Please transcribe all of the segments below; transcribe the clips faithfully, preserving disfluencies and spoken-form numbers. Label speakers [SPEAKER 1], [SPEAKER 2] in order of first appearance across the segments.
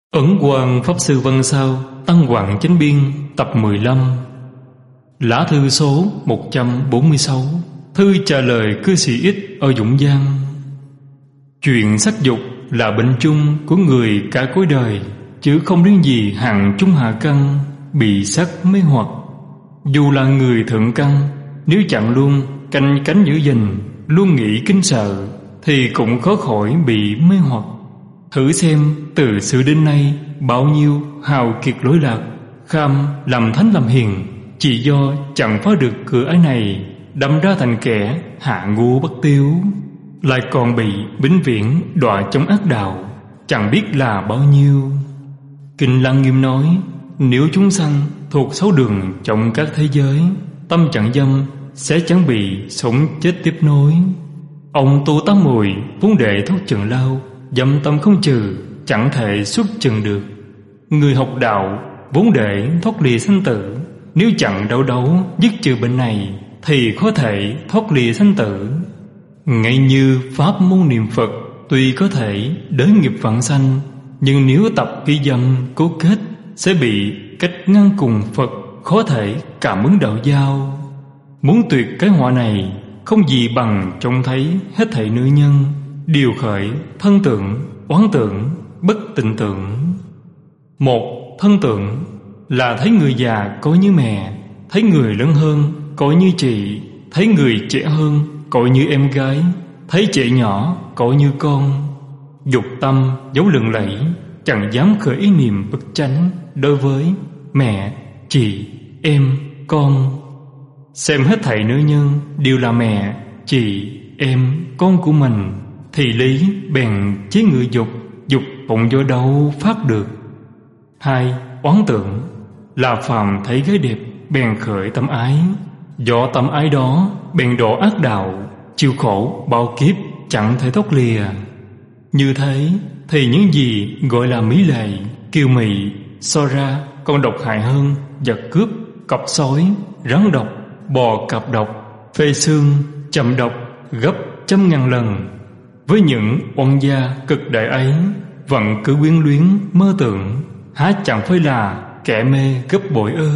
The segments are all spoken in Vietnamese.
[SPEAKER 1] Ấn Quang Pháp Sư Văn Sao Tăng Hoàng Chánh Biên tập mười lăm. Lá thư số một trăm bốn mươi sáu. Thư trả lời cư sĩ X ở Dũng Giang. Chuyện sắc dục là bệnh chung của người cả cõi đời, chứ không riêng gì hạng trung hạ căn bị sắc mê hoặc. Dù là người thượng căn, nếu chẳng luôn canh cánh giữ gìn, luôn nghĩ kính sợ, thì cũng khó khỏi bị mê hoặc. Thử xem từ xưa đến nay bao nhiêu hào kiệt lỗi lạc, kham làm thánh làm hiền, chỉ do chẳng phá được cửa ái này, đâm ra thành kẻ hạ ngu bất tiêu, lại còn bị vĩnh viễn đọa trong ác đạo, chẳng biết là bao nhiêu. Kinh Lăng Nghiêm nói, nếu chúng sanh thuộc sáu đường trong các thế giới, tâm chẳng dâm sẽ chẳng bị sống chết tiếp nối. Ông tu tám mùi vốn đệ thoát trần lao, dâm tâm không trừ chẳng thể xuất trần được. Người học đạo vốn để thoát ly sanh tử, nếu chẳng đấu đấu dứt trừ bệnh này thì có thể thoát ly sanh tử. Ngay như pháp môn niệm Phật tuy có thể đới nghiệp vãng sanh, nhưng nếu tập khí dâm cố kết sẽ bị cách ngăn cùng Phật, khó thể cảm ứng đạo giao. Muốn tuyệt cái họa này, không gì bằng trông thấy hết thảy nữ nhân điều khởi thân tượng, oán tượng, bất tịnh tượng. Một, thân tượng là thấy người già coi như mẹ, thấy người lớn hơn coi như chị, thấy người trẻ hơn coi như em gái, thấy trẻ nhỏ coi như con. Dục tâm dấu lừng lẫy, chẳng dám khởi ý niệm bất chánh đối với mẹ, chị, em, con. Xem hết thảy nữ nhân đều là mẹ, chị, em, con của mình, thì lý bèn chế ngự dục, dục bỗng do đâu phát được. Hai, oán tượng là phàm thấy gái đẹp bèn khởi tâm ái, do tâm ái đó bèn đổ ác đạo, chịu khổ bao kiếp chẳng thể thoát lìa. Như thế thì những gì gọi là mỹ lệ, kiều mị so ra còn độc hại hơn vật cướp, cọp sói, rắn độc, bò cạp độc, phê xương, chậm độc gấp trăm ngàn lần. Với những oan gia cực đại ấy, vẫn cứ quyến luyến mơ tưởng, há chẳng phải là kẻ mê gấp bội ư?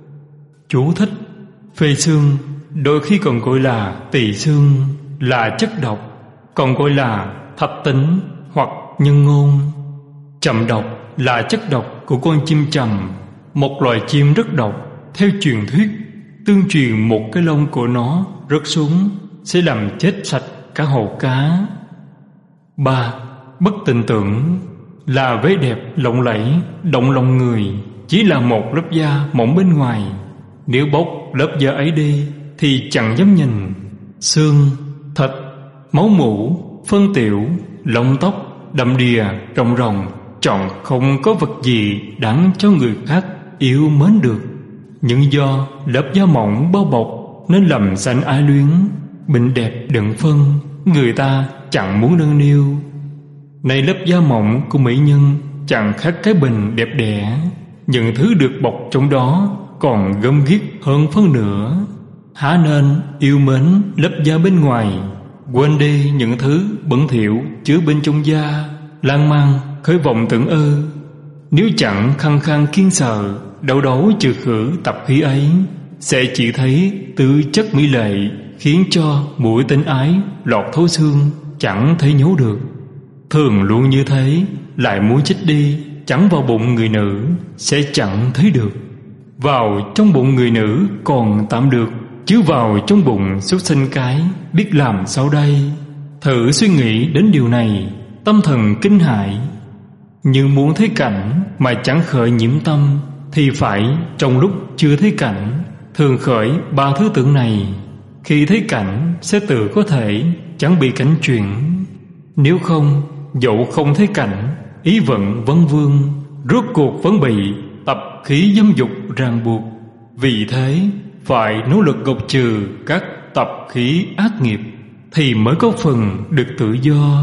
[SPEAKER 1] Chú thích: phê xương đôi khi còn gọi là tỳ xương, là chất độc, còn gọi là thập tính hoặc nhân ngôn. Trầm độc là chất độc của con chim trầm, một loài chim rất độc. Theo truyền thuyết, tương truyền một cái lông của nó rớt xuống sẽ làm chết sạch cả hồ cá. Ba, bất tịnh tượng là vẻ đẹp lộng lẫy, động lòng người, chỉ là một lớp da mỏng bên ngoài. Nếu bóc lớp da ấy đi thì chẳng dám nhìn. Xương, thịt, máu mủ, phân tiểu, lông tóc, đậm đìa, rồng rồng, trọn không có vật gì đáng cho người khác yêu mến được. Nhưng do lớp da mỏng bao bọc nên lầm sanh ái luyến, bệnh đẹp đựng phân, người ta chẳng muốn nâng niu. Này lớp da mỏng của mỹ nhân chẳng khác cái bình đẹp đẽ, những thứ được bọc trong đó còn gớm ghiếc hơn phân nửa. Há nên yêu mến lớp da bên ngoài, quên đi những thứ bẩn thỉu chứa bên trong da, lan man khởi vọng tưởng ơ. Nếu chẳng khăng khăng kiên sợ, đấu đấu trừ khử tập khí ấy, sẽ chỉ thấy tư chất mỹ lệ, khiến cho mũi tính ái lọt thấu xương, chẳng thấy nhấu được. Thường luôn như thế, lại muốn chết đi, chẳng vào bụng người nữ sẽ chẳng thấy được. Vào trong bụng người nữ còn tạm được, chứ vào trong bụng súc sinh cái biết làm sao đây? Thử suy nghĩ đến điều này, tâm thần kinh hại. Nhưng muốn thấy cảnh mà chẳng khởi nhiễm tâm, thì phải trong lúc chưa thấy cảnh thường khởi ba thứ tưởng này. Khi thấy cảnh sẽ tự có thể chẳng bị cảnh chuyển. Nếu không, dẫu không thấy cảnh, ý vận vấn vương, rốt cuộc vẫn bị tập khí dâm dục ràng buộc. Vì thế phải nỗ lực gột trừ các tập khí ác nghiệp, thì mới có phần được tự do.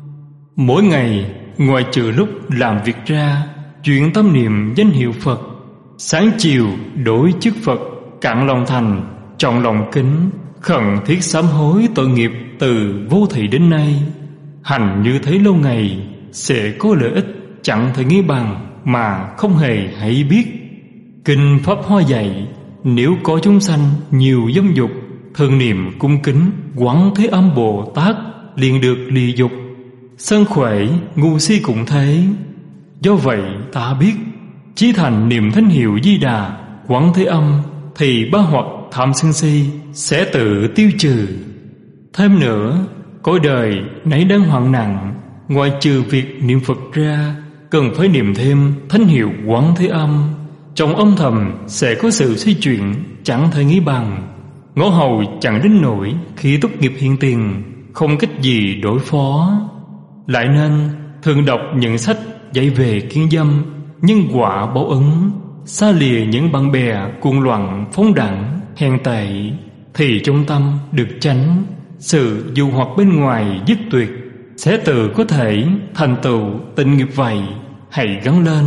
[SPEAKER 1] Mỗi ngày ngoài trừ lúc làm việc ra, chuyện tâm niệm danh hiệu Phật, sáng chiều đối trước Phật, cạn lòng thành, trọng lòng kính, khẩn thiết sám hối tội nghiệp từ vô thị đến nay. Hành như thế lâu ngày sẽ có lợi ích chẳng thể nghĩ bằng mà không hề hay biết. Kinh Pháp Hoa dạy, nếu có chúng sanh nhiều dâm dục, thường niệm cung kính Quán Thế Âm Bồ Tát liền được lìa dục. Sân khỏe ngu si cũng thế. Do vậy ta biết, chí thành niệm thánh hiệu Di Đà Quán Thế Âm thì ba hoặc tham sân si sẽ tự tiêu trừ. Thêm nữa, cõi đời nấy đang hoạn nạn, ngoài trừ việc niệm Phật ra, cần phải niệm thêm thánh hiệu Quán Thế Âm. Trong âm thầm sẽ có sự xoay chuyển chẳng thể nghĩ bằng. Ngõ hầu chẳng đến nổi khi tốt nghiệp hiện tiền, không cách gì đối phó. Lại nên thường đọc những sách dạy về kiên dâm, nhân quả báo ứng, xa lìa những bạn bè cuồng loạn phóng đẳng hèn tệ, thì trong tâm được tránh. Sự dụ hoặc bên ngoài dứt tuyệt, sẽ tự có thể thành tựu tịnh nghiệp vậy. Hãy gắng lên.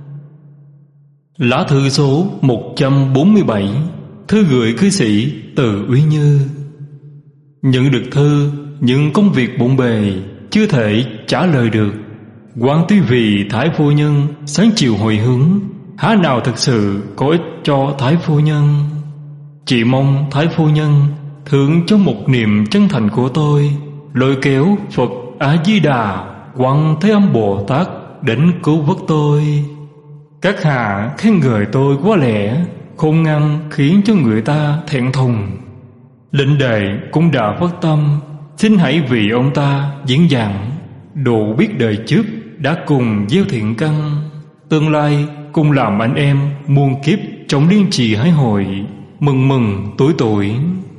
[SPEAKER 1] Lá thư số một trăm bốn mươi bảy. Thư gửi cư sĩ từ Uy Như. Nhận được thư, nhưng công việc bộn bề chưa thể trả lời được. Quan tuy vì Thái phu nhân sáng chiều hồi hướng, há nào thực sự có ích cho Thái phu nhân. Chỉ mong Thái phu nhân thưởng cho một niềm chân thành của tôi, lôi kéo Phật A Di Đà Quán Thế Âm Bồ Tát đến cứu vớt tôi. Các hạ khen ngợi tôi quá lẽ, khôn ngoan khiến cho người ta thẹn thùng. Lệnh đệ cũng đã phát tâm, xin hãy vì ông ta diễn giảng, độ biết đời trước đã cùng gieo thiện căn, tương lai cùng làm anh em muôn kiếp trong liên trì hái hội, mừng mừng tuổi tuổi.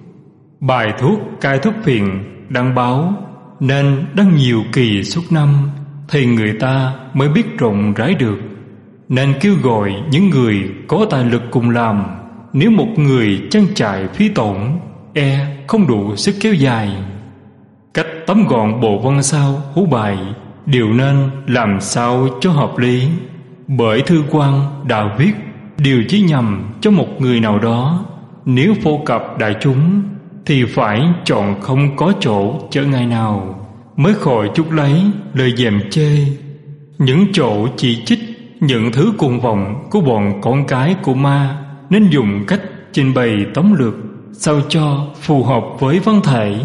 [SPEAKER 1] Bài thuốc cai thuốc phiện đăng báo, nên đăng nhiều kỳ suốt năm, thì người ta mới biết rộng rãi được. Nên kêu gọi những người có tài lực cùng làm. Nếu một người trang trải phí tổn, e không đủ sức kéo dài. Cách tóm gọn bộ văn sao hú bài đều nên làm sao cho hợp lý. Bởi thư quan đã viết điều chỉ nhằm cho một người nào đó. Nếu phổ cập đại chúng thì phải chọn không có chỗ chở ngày nào, mới khỏi chút lấy lời dèm chê. Những chỗ chỉ trích những thứ cuồng vọng của bọn con cái của ma, nên dùng cách trình bày tóm lược sao cho phù hợp với văn thể.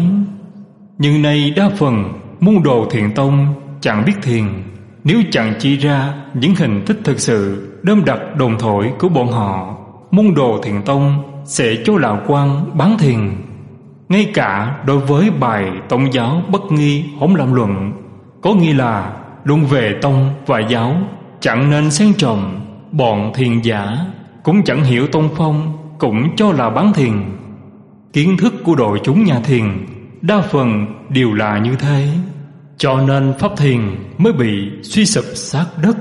[SPEAKER 1] Nhưng nay đa phần môn đồ thiền tông chẳng biết thiền. Nếu chẳng chỉ ra những hình thức thực sự đơm đặt đồn thổi của bọn họ, môn đồ thiền tông sẽ cho lạc quan bán thiền. Ngay cả đối với bài tông giáo bất nghi hỗn làm luận, có nghĩa là luận về tông và giáo chẳng nên xen trộn, bọn thiền giả cũng chẳng hiểu tông phong, cũng cho là bán thiền. Kiến thức của đội chúng nhà thiền đa phần đều là như thế, cho nên pháp thiền mới bị suy sụp sát đất.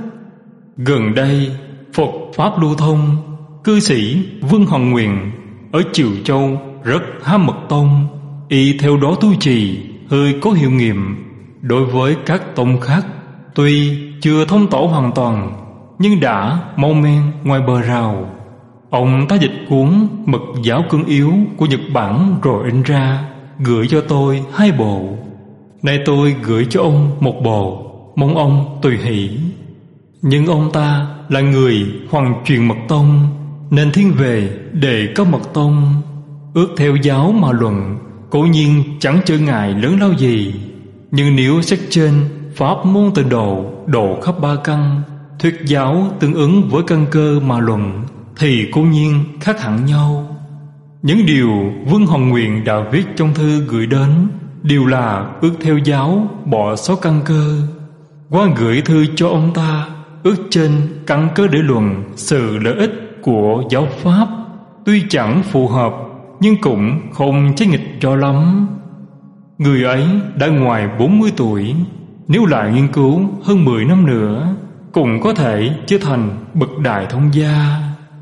[SPEAKER 1] Gần đây Phật pháp lưu thông, cư sĩ Vương Hồng Nguyện ở Triều Châu rất ham mật tông, y theo đó tu trì hơi có hiệu nghiệm. Đối với các tông khác, tuy chưa thông tổ hoàn toàn, nhưng đã mau men ngoài bờ rào. Ông ta dịch cuốn Mật giáo cương yếu của Nhật Bản rồi in ra, gửi cho tôi hai bộ. Nay tôi gửi cho ông một bộ, mong ông tùy hỷ. Nhưng ông ta là người hoàng truyền mật tông, nên thiên về đề cao mật tông. Ước theo giáo mà luận, cố nhiên chẳng trở ngại lớn lao gì. Nhưng nếu xét trên pháp môn tịnh độ độ khắp ba căn, thuyết giáo tương ứng với căn cơ mà luận, thì cố nhiên khác hẳn nhau. Những điều Vương Hồng Nguyện đã viết trong thư gửi đến đều là ước theo giáo bỏ sót căn cơ. Qua gửi thư cho ông ta, ước trên căn cơ để luận sự lợi ích của giáo pháp, tuy chẳng phù hợp nhưng cũng không trái nghịch cho lắm. Người ấy đã ngoài bốn mươi tuổi, nếu lại nghiên cứu hơn mười năm nữa, cũng có thể trở thành bậc đại thông gia.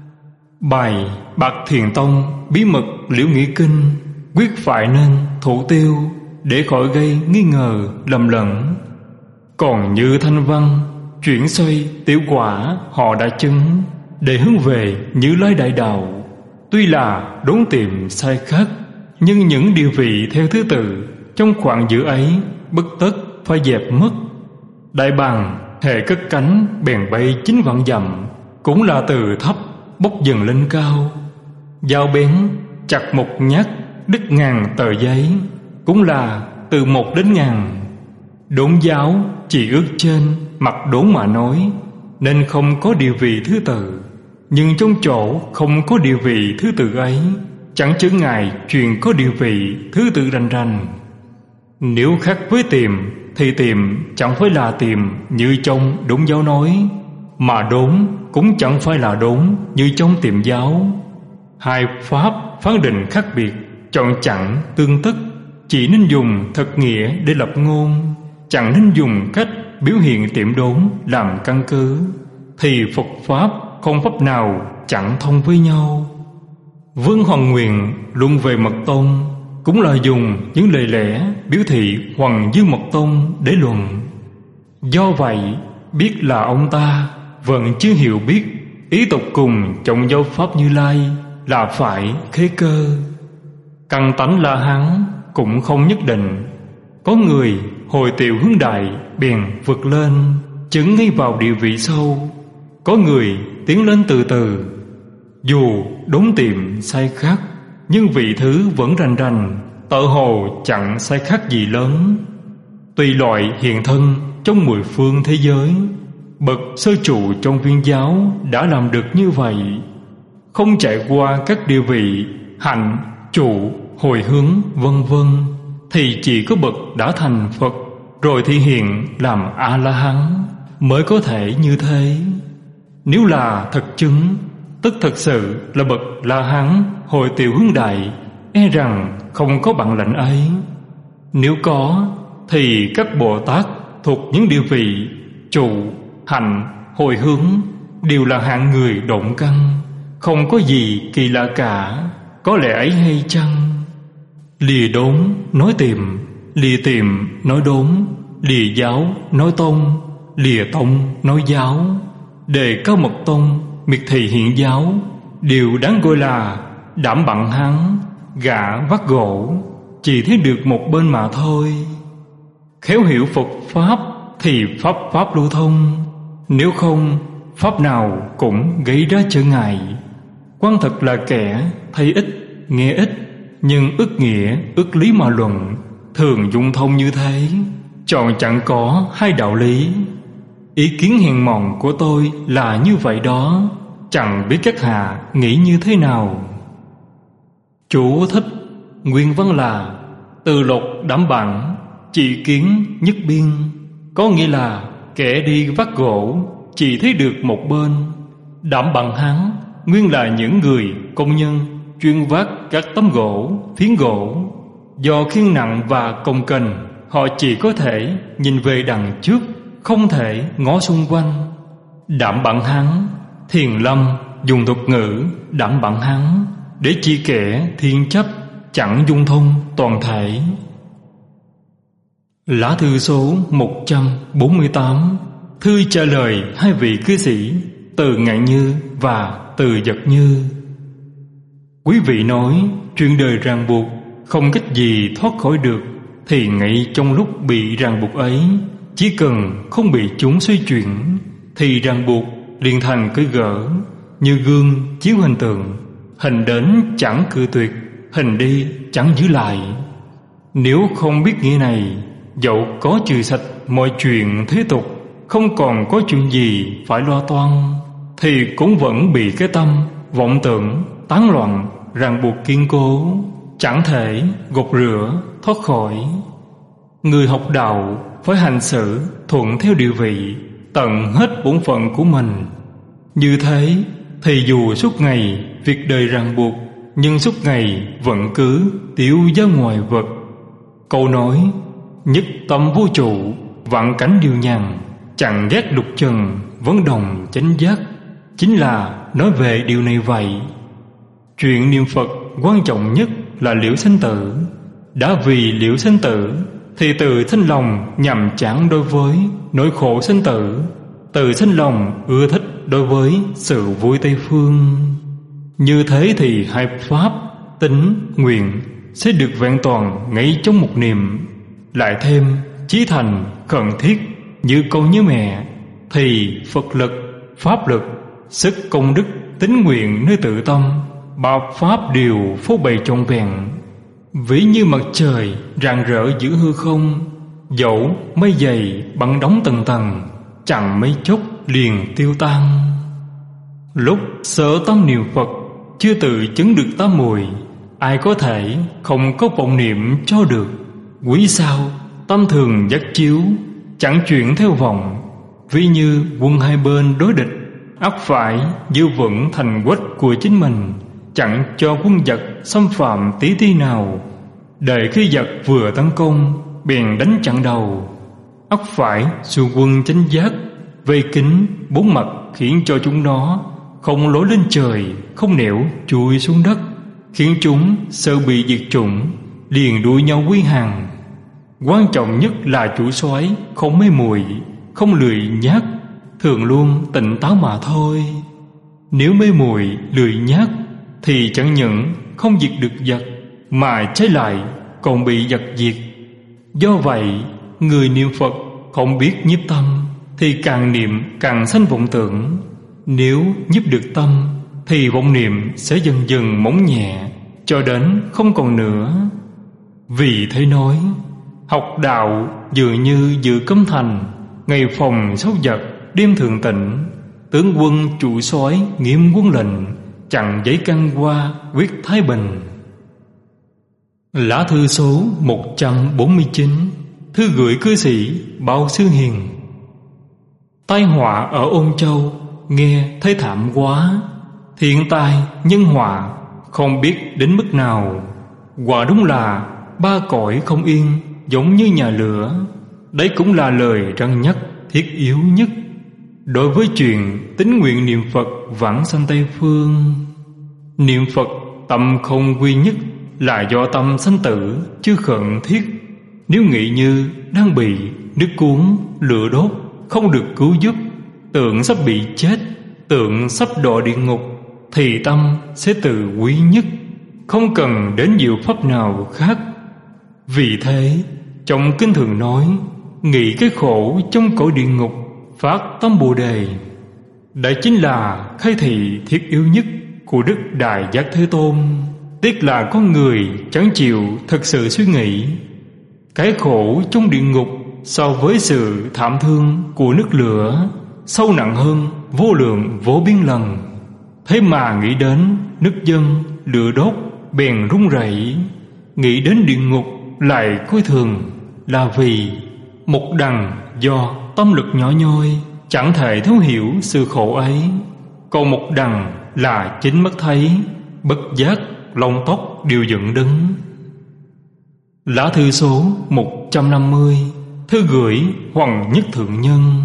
[SPEAKER 1] Bài Bạc Thiền Tông bí mật Liễu Nghĩa Kinh quyết phải nên thủ tiêu, để khỏi gây nghi ngờ lầm lẫn. Còn như Thanh Văn chuyển xoay tiểu quả họ đã chứng, để hướng về Như Lai đại đạo. Tuy là đốn tìm sai khác, nhưng những điều vị theo thứ tự trong khoảng giữa ấy bất tất phải dẹp mất. Đại Bàng hễ cất cánh bèn bay chín vạn dặm, cũng là từ thấp bốc dần lên cao. Dao bén chặt một nhát đứt ngàn tờ giấy, cũng là từ một đến ngàn. Đốn giáo chỉ ước trên mặt đốn mà nói, nên không có địa vị thứ tự. Nhưng trong chỗ không có địa vị thứ tự ấy, chẳng chứa ngại chuyện có địa vị thứ tự rành rành. Nếu khác với tìm, thì tìm chẳng phải là tìm như trong đốn giáo nói, mà đốn cũng chẳng phải là đốn như trong tìm giáo. Hai pháp phán định khác biệt, chọn chẳng tương tức, chỉ nên dùng thật nghĩa để lập ngôn, chẳng nên dùng cách biểu hiện tiệm đốn làm căn cứ, thì Phật pháp không pháp nào chẳng thông với nhau. Vương Hoàng Nguyện luận về Mật Tông cũng là dùng những lời lẽ biểu thị Hoàng Dương Mật Tông để luận. Do vậy, biết là ông ta vẫn chưa hiểu biết ý tục cùng trong giáo pháp Như Lai là phải khế cơ. Căn tánh La Hán cũng không nhất định. Có người hồi tiểu hướng đại bèn vượt lên, chứng ngay vào địa vị sâu. Có người tiến lên từ từ, dù đốn tiệm sai khác, nhưng vị thứ vẫn rành rành, tự hồ chẳng sai khác gì lớn. Tùy loại hiện thân trong mười phương thế giới, bậc sơ trụ trong viên giáo đã làm được như vậy. Không trải qua các địa vị hạnh, trụ, hồi hướng vân vân, thì chỉ có bậc đã thành Phật rồi thị hiện làm A-la-hán mới có thể như thế. Nếu là thật chứng, tức thật sự là bậc La-hán hồi tiểu hướng đại, e rằng không có bản lệnh ấy. Nếu có, thì các Bồ Tát thuộc những địa vị trụ, hạnh, hồi hướng đều là hạng người động căn, không có gì kỳ lạ cả. Có lẽ ấy hay chăng? Lìa đốn nói tìm, lìa tìm nói đốn, lìa giáo nói tông, lìa tông nói giáo. Đề cao Mật Tông, miệt thị hiện giáo, đều đáng gọi là đảm bằng hán, gã vác gỗ, chỉ thấy được một bên mà thôi. Khéo hiểu Phật pháp thì pháp pháp lưu thông, nếu không pháp nào cũng gây ra trở ngại. Quan thật là kẻ thấy ít nghe ít, nhưng ức nghĩa ức lý mà luận, thường dung thông như thế, chọn chẳng có hai đạo lý. Ý kiến hèn mọn của tôi là như vậy đó, chẳng biết các hạ nghĩ như thế nào. Chú thích nguyên văn là từ lục đảm bản, chỉ kiến nhất biên, có nghĩa là kẻ đi vác gỗ chỉ thấy được một bên. Đảm bằng hán nguyên là những người công nhân chuyên vác các tấm gỗ, phiến gỗ. Do khiêng nặng và cồng kềnh, họ chỉ có thể nhìn về đằng trước, không thể ngó xung quanh. Đảm bản hán, Thiền Lâm dùng thuật ngữ đảm bản hán để chỉ kẻ thiên chấp, chẳng dung thông toàn thể. Lá thư số một trăm bốn mươi tám, thư trả lời hai vị cư sĩ Từ Ngạn Như và Từ Giật Như. Quý vị nói chuyện đời ràng buộc không cách gì thoát khỏi được, thì ngay trong lúc bị ràng buộc ấy, chỉ cần không bị chúng xoay chuyển, thì ràng buộc liền thành cái gỡ. Như gương chiếu hình tượng, hình đến chẳng cự tuyệt, hình đi chẳng giữ lại. Nếu không biết nghĩa này, dẫu có trừ sạch mọi chuyện thế tục, không còn có chuyện gì phải lo toan, thì cũng vẫn bị cái tâm vọng tưởng tán loạn ràng buộc kiên cố, chẳng thể gột rửa thoát khỏi. Người học đạo phải hành xử thuận theo địa vị, tận hết bổn phận của mình. Như thế thì dù suốt ngày việc đời ràng buộc, nhưng suốt ngày vẫn cứ tiêu ra ngoài vật. Câu nói nhất tâm vô trụ, vạn cảnh điều nhàn, chẳng ghét lục trần, vấn đồng chánh giác, chính là nói về điều này vậy. Chuyện niệm Phật quan trọng nhất là liễu sanh tử. Đã vì liễu sanh tử, thì từ sanh lòng nhằm chán đối với nỗi khổ sanh tử, từ sanh lòng ưa thích đối với sự vui tây phương. Như thế thì hai pháp tính, nguyện sẽ được vẹn toàn ngay trong một niệm. Lại thêm chí thành khẩn thiết như câu nhớ mẹ, thì Phật lực, pháp lực, sức công đức, tín nguyện nơi tự tâm, ba pháp đều phô bày trọn vẹn, ví như mặt trời rạng rỡ giữa hư không. Dẫu mây dày băng đóng tầng tầng, chẳng mấy chốc liền tiêu tan. Lúc sở tâm niệm Phật, chưa tự chứng được tám mùi, ai có thể không có vọng niệm cho được. Quý sao tâm thường dắt chiếu, chẳng chuyển theo vọng. Ví như quân hai bên đối địch, ắt phải giữ vững thành quách của chính mình, chẳng cho quân giặc xâm phạm tí ti nào. Đợi khi giặc vừa tấn công, bèn đánh chặn đầu, ắt phải xu quân chánh giác, vây kín bốn mặt, khiến cho chúng nó không lối lên trời, không nẻo chui xuống đất, khiến chúng sợ bị diệt chủng, liền đuổi nhau quy hàng. Quan trọng nhất là chủ soái không mê muội, không lười nhác, thường luôn tỉnh táo mà thôi. Nếu mê muội lười nhác thì chẳng những không diệt được giặc, mà trái lại còn bị giặc diệt. Do vậy, người niệm Phật không biết nhiếp tâm thì càng niệm càng sanh vọng tưởng. Nếu nhiếp được tâm thì vọng niệm sẽ dần dần mỏng nhẹ, cho đến không còn nữa. Vì thế nói, học đạo dường như dự cấm thành, ngày phòng sâu giặc, đêm thường tịnh. Tướng quân chủ soái nghiêm quân lệnh, chặn giấy căn qua quyết thái bình. Lá thư số một trăm bốn mươi chín. Thư gửi cư sĩ Bao Sư Hiền. Tai họa ở Ôn Châu nghe thấy thảm quá. Thiên tai nhân họa không biết đến mức nào. Quả đúng là ba cõi không yên, giống như nhà lửa. Đấy cũng là lời răn nhắc thiết yếu nhất đối với chuyện tín nguyện niệm Phật vãng sanh Tây Phương. Niệm Phật tâm không quy nhất là do tâm sanh tử chứ khẩn thiết. Nếu nghĩ như đang bị nước cuốn, lửa đốt, không được cứu giúp, tưởng sắp bị chết, tưởng sắp đọa địa ngục, thì tâm sẽ tự quý nhất, không cần đến diệu pháp nào khác. Vì thế, trong kinh thường nói, nghĩ cái khổ trong cõi địa ngục, phát tâm Bồ Đề. Đây chính là khai thị thiết yếu nhất của Đức Đại Giác Thế Tôn. Tiếc là con người chẳng chịu thực sự suy nghĩ. Cái khổ trong địa ngục so với sự thảm thương của nước lửa sâu nặng hơn vô lượng vô biên lần. Thế mà nghĩ đến nước dân lửa đốt bèn run rẩy, nghĩ đến địa ngục lại coi thường, là vì một đằng do tâm lực nhỏ nhoi chẳng thể thấu hiểu sự khổ ấy, còn một đằng là chính mắt thấy, bất giác lông tóc đều dựng đứng. Lá thư số một trăm năm mươi. Thư gửi Hoàng Nhất Thượng Nhân.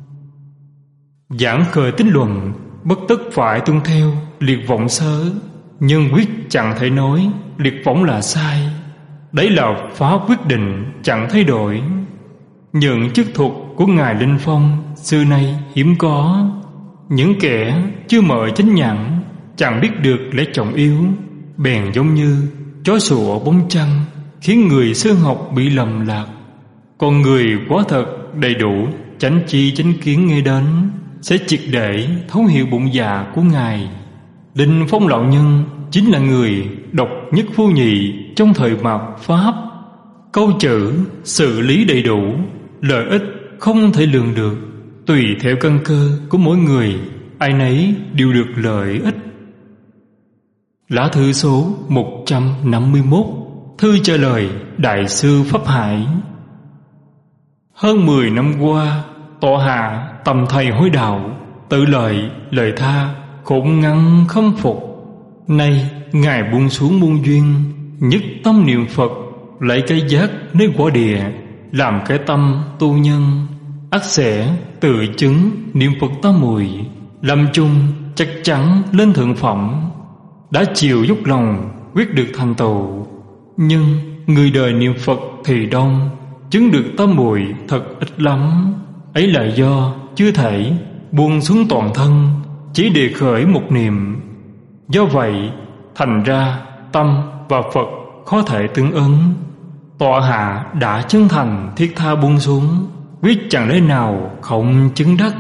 [SPEAKER 1] Giảng khởi tín luận, bất tất phải tuân theo liệt vọng sớ. Nhân quyết chẳng thể nói liệt vọng là sai. Đấy là phá quyết định chẳng thay đổi. Những chức thuộc của Ngài Linh Phong xưa nay hiếm có. Những kẻ chưa mở chánh nhãn, chẳng biết được lẽ trọng yếu, bèn giống như chó sủa bóng trăng, khiến người sơ học bị lầm lạc. Còn người quá thật đầy đủ chánh chi chánh kiến nghe đến, sẽ triệt để thấu hiểu bụng dạ của Ngài. Linh Phong lão nhân chính là người độc nhất vô nhị trong thời mạt Pháp. Câu chữ xử lý đầy đủ, lợi ích không thể lường được. Tùy theo căn cơ của mỗi người, ai nấy đều được lợi ích. Lá thư số một trăm năm mươi mốt. Thư trả lời Đại sư Pháp Hải. Hơn mười năm qua, tọa hạ tầm thầy hối đạo, tự lợi lời tha, khổn ngăn khâm phục. Nay Ngài buông xuống muôn duyên, nhất tâm niệm Phật, lấy cái giác nơi quả địa, làm cái tâm tu nhân, ắt sẽ tự chứng niệm Phật tam muội, lâm chung chắc chắn lên thượng phẩm. Đã chịu dốc lòng quyết được thành tựu. Nhưng người đời niệm Phật thì đông, chứng được tam muội thật ít lắm. Ấy là do chưa thể buông xuống toàn thân, chỉ để khởi một niệm. Do vậy thành ra tâm và Phật khó thể tương ứng. Tọa hạ đã chân thành thiết tha buông xuống, quyết chẳng lẽ nào không chứng đắc.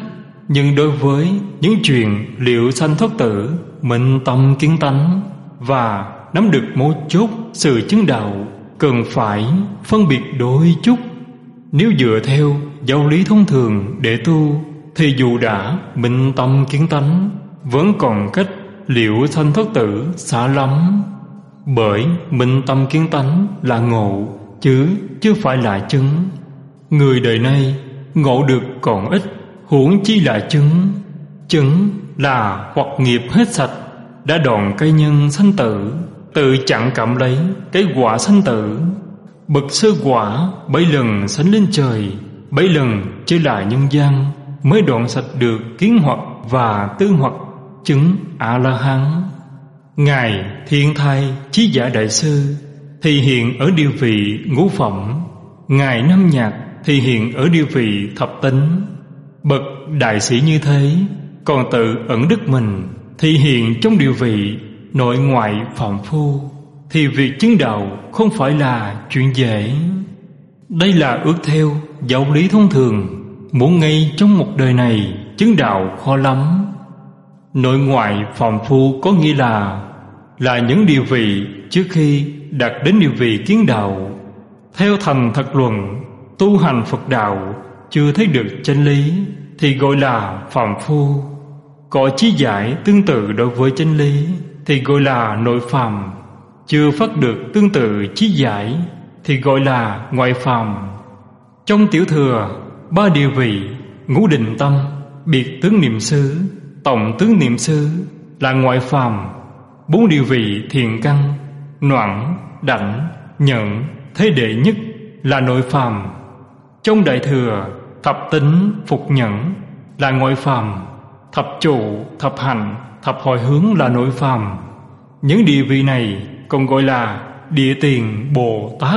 [SPEAKER 1] Nhưng đối với những chuyện liệu sanh thoát tử, minh tâm kiến tánh và nắm được mấu chốt sự chứng đạo, cần phải phân biệt đôi chút. Nếu dựa theo giáo lý thông thường để tu, thì dù đã minh tâm kiến tánh, vẫn còn cách liệu sanh thoát tử xa lắm. Bởi minh tâm kiến tánh là ngộ, chứ chưa phải là chứng. Người đời nay ngộ được còn ít, huống chi là chứng. Chứng là hoặc nghiệp hết sạch, đã đoạn cây nhân sanh tử, tự chặn cảm lấy cái quả sanh tử. Bậc sơ quả bảy lần sánh lên trời, bảy lần trở lại nhân gian, mới đoạn sạch được kiến hoặc và tư hoặc, chứng A-la-hán. Ngài Thiên Thai Chí Giả Đại Sư thì hiện ở địa vị ngũ phẩm, Ngài Nam Nhạc thì hiện ở địa vị thập tính. Bậc đại sĩ như thế còn tự ẩn đức mình thì hiện trong địa vị nội ngoại phạm phu, thì việc chứng đạo không phải là chuyện dễ. Đây là ước theo giáo lý thông thường, muốn ngay trong một đời này chứng đạo khó lắm. Nội ngoại phạm phu có nghĩa là là những địa vị trước khi đạt đến địa vị kiến đạo. Theo thành thật luận, tu hành Phật đạo chưa thấy được chân lý thì gọi là phạm phu. Có trí giải tương tự đối với chân lý thì gọi là nội phàm. Chưa phát được tương tự trí giải thì gọi là ngoại phàm. Trong tiểu thừa, ba địa vị ngũ định tâm, biệt tướng niệm xứ, tổng tướng niệm xứ là ngoại phàm. Bốn địa vị thiền căn, noãn, đảnh, nhận, thế đệ nhất là nội phàm. Trong đại thừa, thập tính, phục nhẫn là ngoại phàm. Thập trụ, thập hành, thập hồi hướng là nội phàm. Những địa vị này còn gọi là địa tiền Bồ Tát.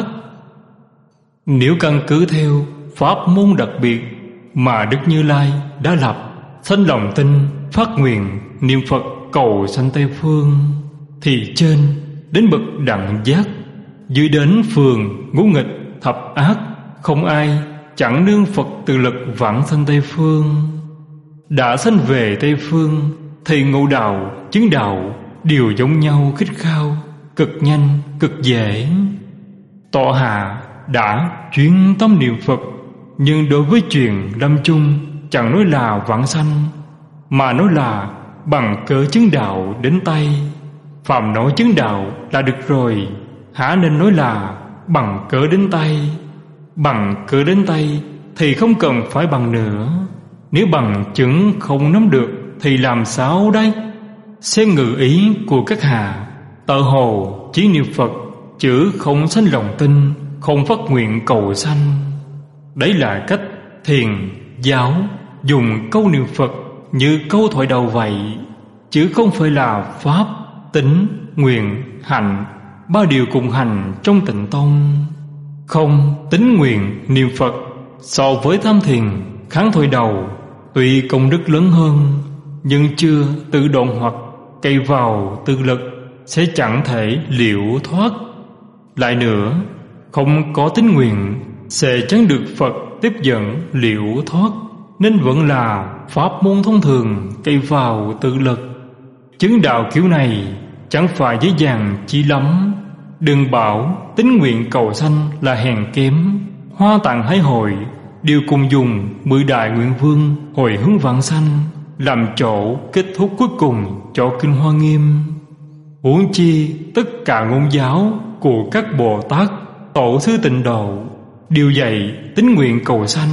[SPEAKER 1] Nếu căn cứ theo pháp môn đặc biệt mà Đức Như Lai đã lập, sanh lòng tin, phát nguyện, niệm Phật cầu sanh Tây Phương, thì trên đến bậc đẳng giác, dưới đến phường ngũ nghịch thập ác, không ai chẳng nương Phật từ lực vãng sanh Tây Phương. Đã sanh về Tây Phương thì ngộ đạo, chứng đạo đều giống nhau khích khao, cực nhanh, cực dễ. Tọa hạ đã chuyên tâm niệm Phật, nhưng đối với chuyện lâm chung chẳng nói là vãng sanh, mà nói là bằng cớ chứng đạo đến tay. Phạm nói chứng đạo là được rồi, hả nên nói là bằng cớ đến tay. Bằng cớ đến tay thì không cần phải bằng nữa. Nếu bằng chứng không nắm được thì làm sao đây? Xem ngự ý của các hạ, tự hồ chỉ niệm Phật, chứ không sanh lòng tin, không phát nguyện cầu sanh. Đấy là cách thiền giáo dùng câu niệm Phật như câu thoại đầu vậy, chứ không phải là pháp, tính, nguyện, hạnh ba điều cùng hành trong Tịnh Tông. Không tính nguyện niệm Phật so với tham thiền kháng thoại đầu, tuy công đức lớn hơn, nhưng chưa tự đoạn hoặc cậy vào tự lực sẽ chẳng thể liễu thoát. Lại nữa, không có tín nguyện sẽ chẳng được Phật tiếp dẫn liễu thoát, nên vẫn là pháp môn thông thường cậy vào tự lực. Chứng đạo kiểu này chẳng phải dễ dàng chi lắm. Đừng bảo tín nguyện cầu sanh là hèn kém. Hoa Tạng Hải Hội đều cùng dùng mười đại nguyện vương hồi hướng vãng sanh làm chỗ kết thúc cuối cùng cho kinh Hoa Nghiêm. Huống chi tất cả ngôn giáo của các Bồ Tát, Tổ sư Tịnh Độ đều dạy tín nguyện cầu sanh.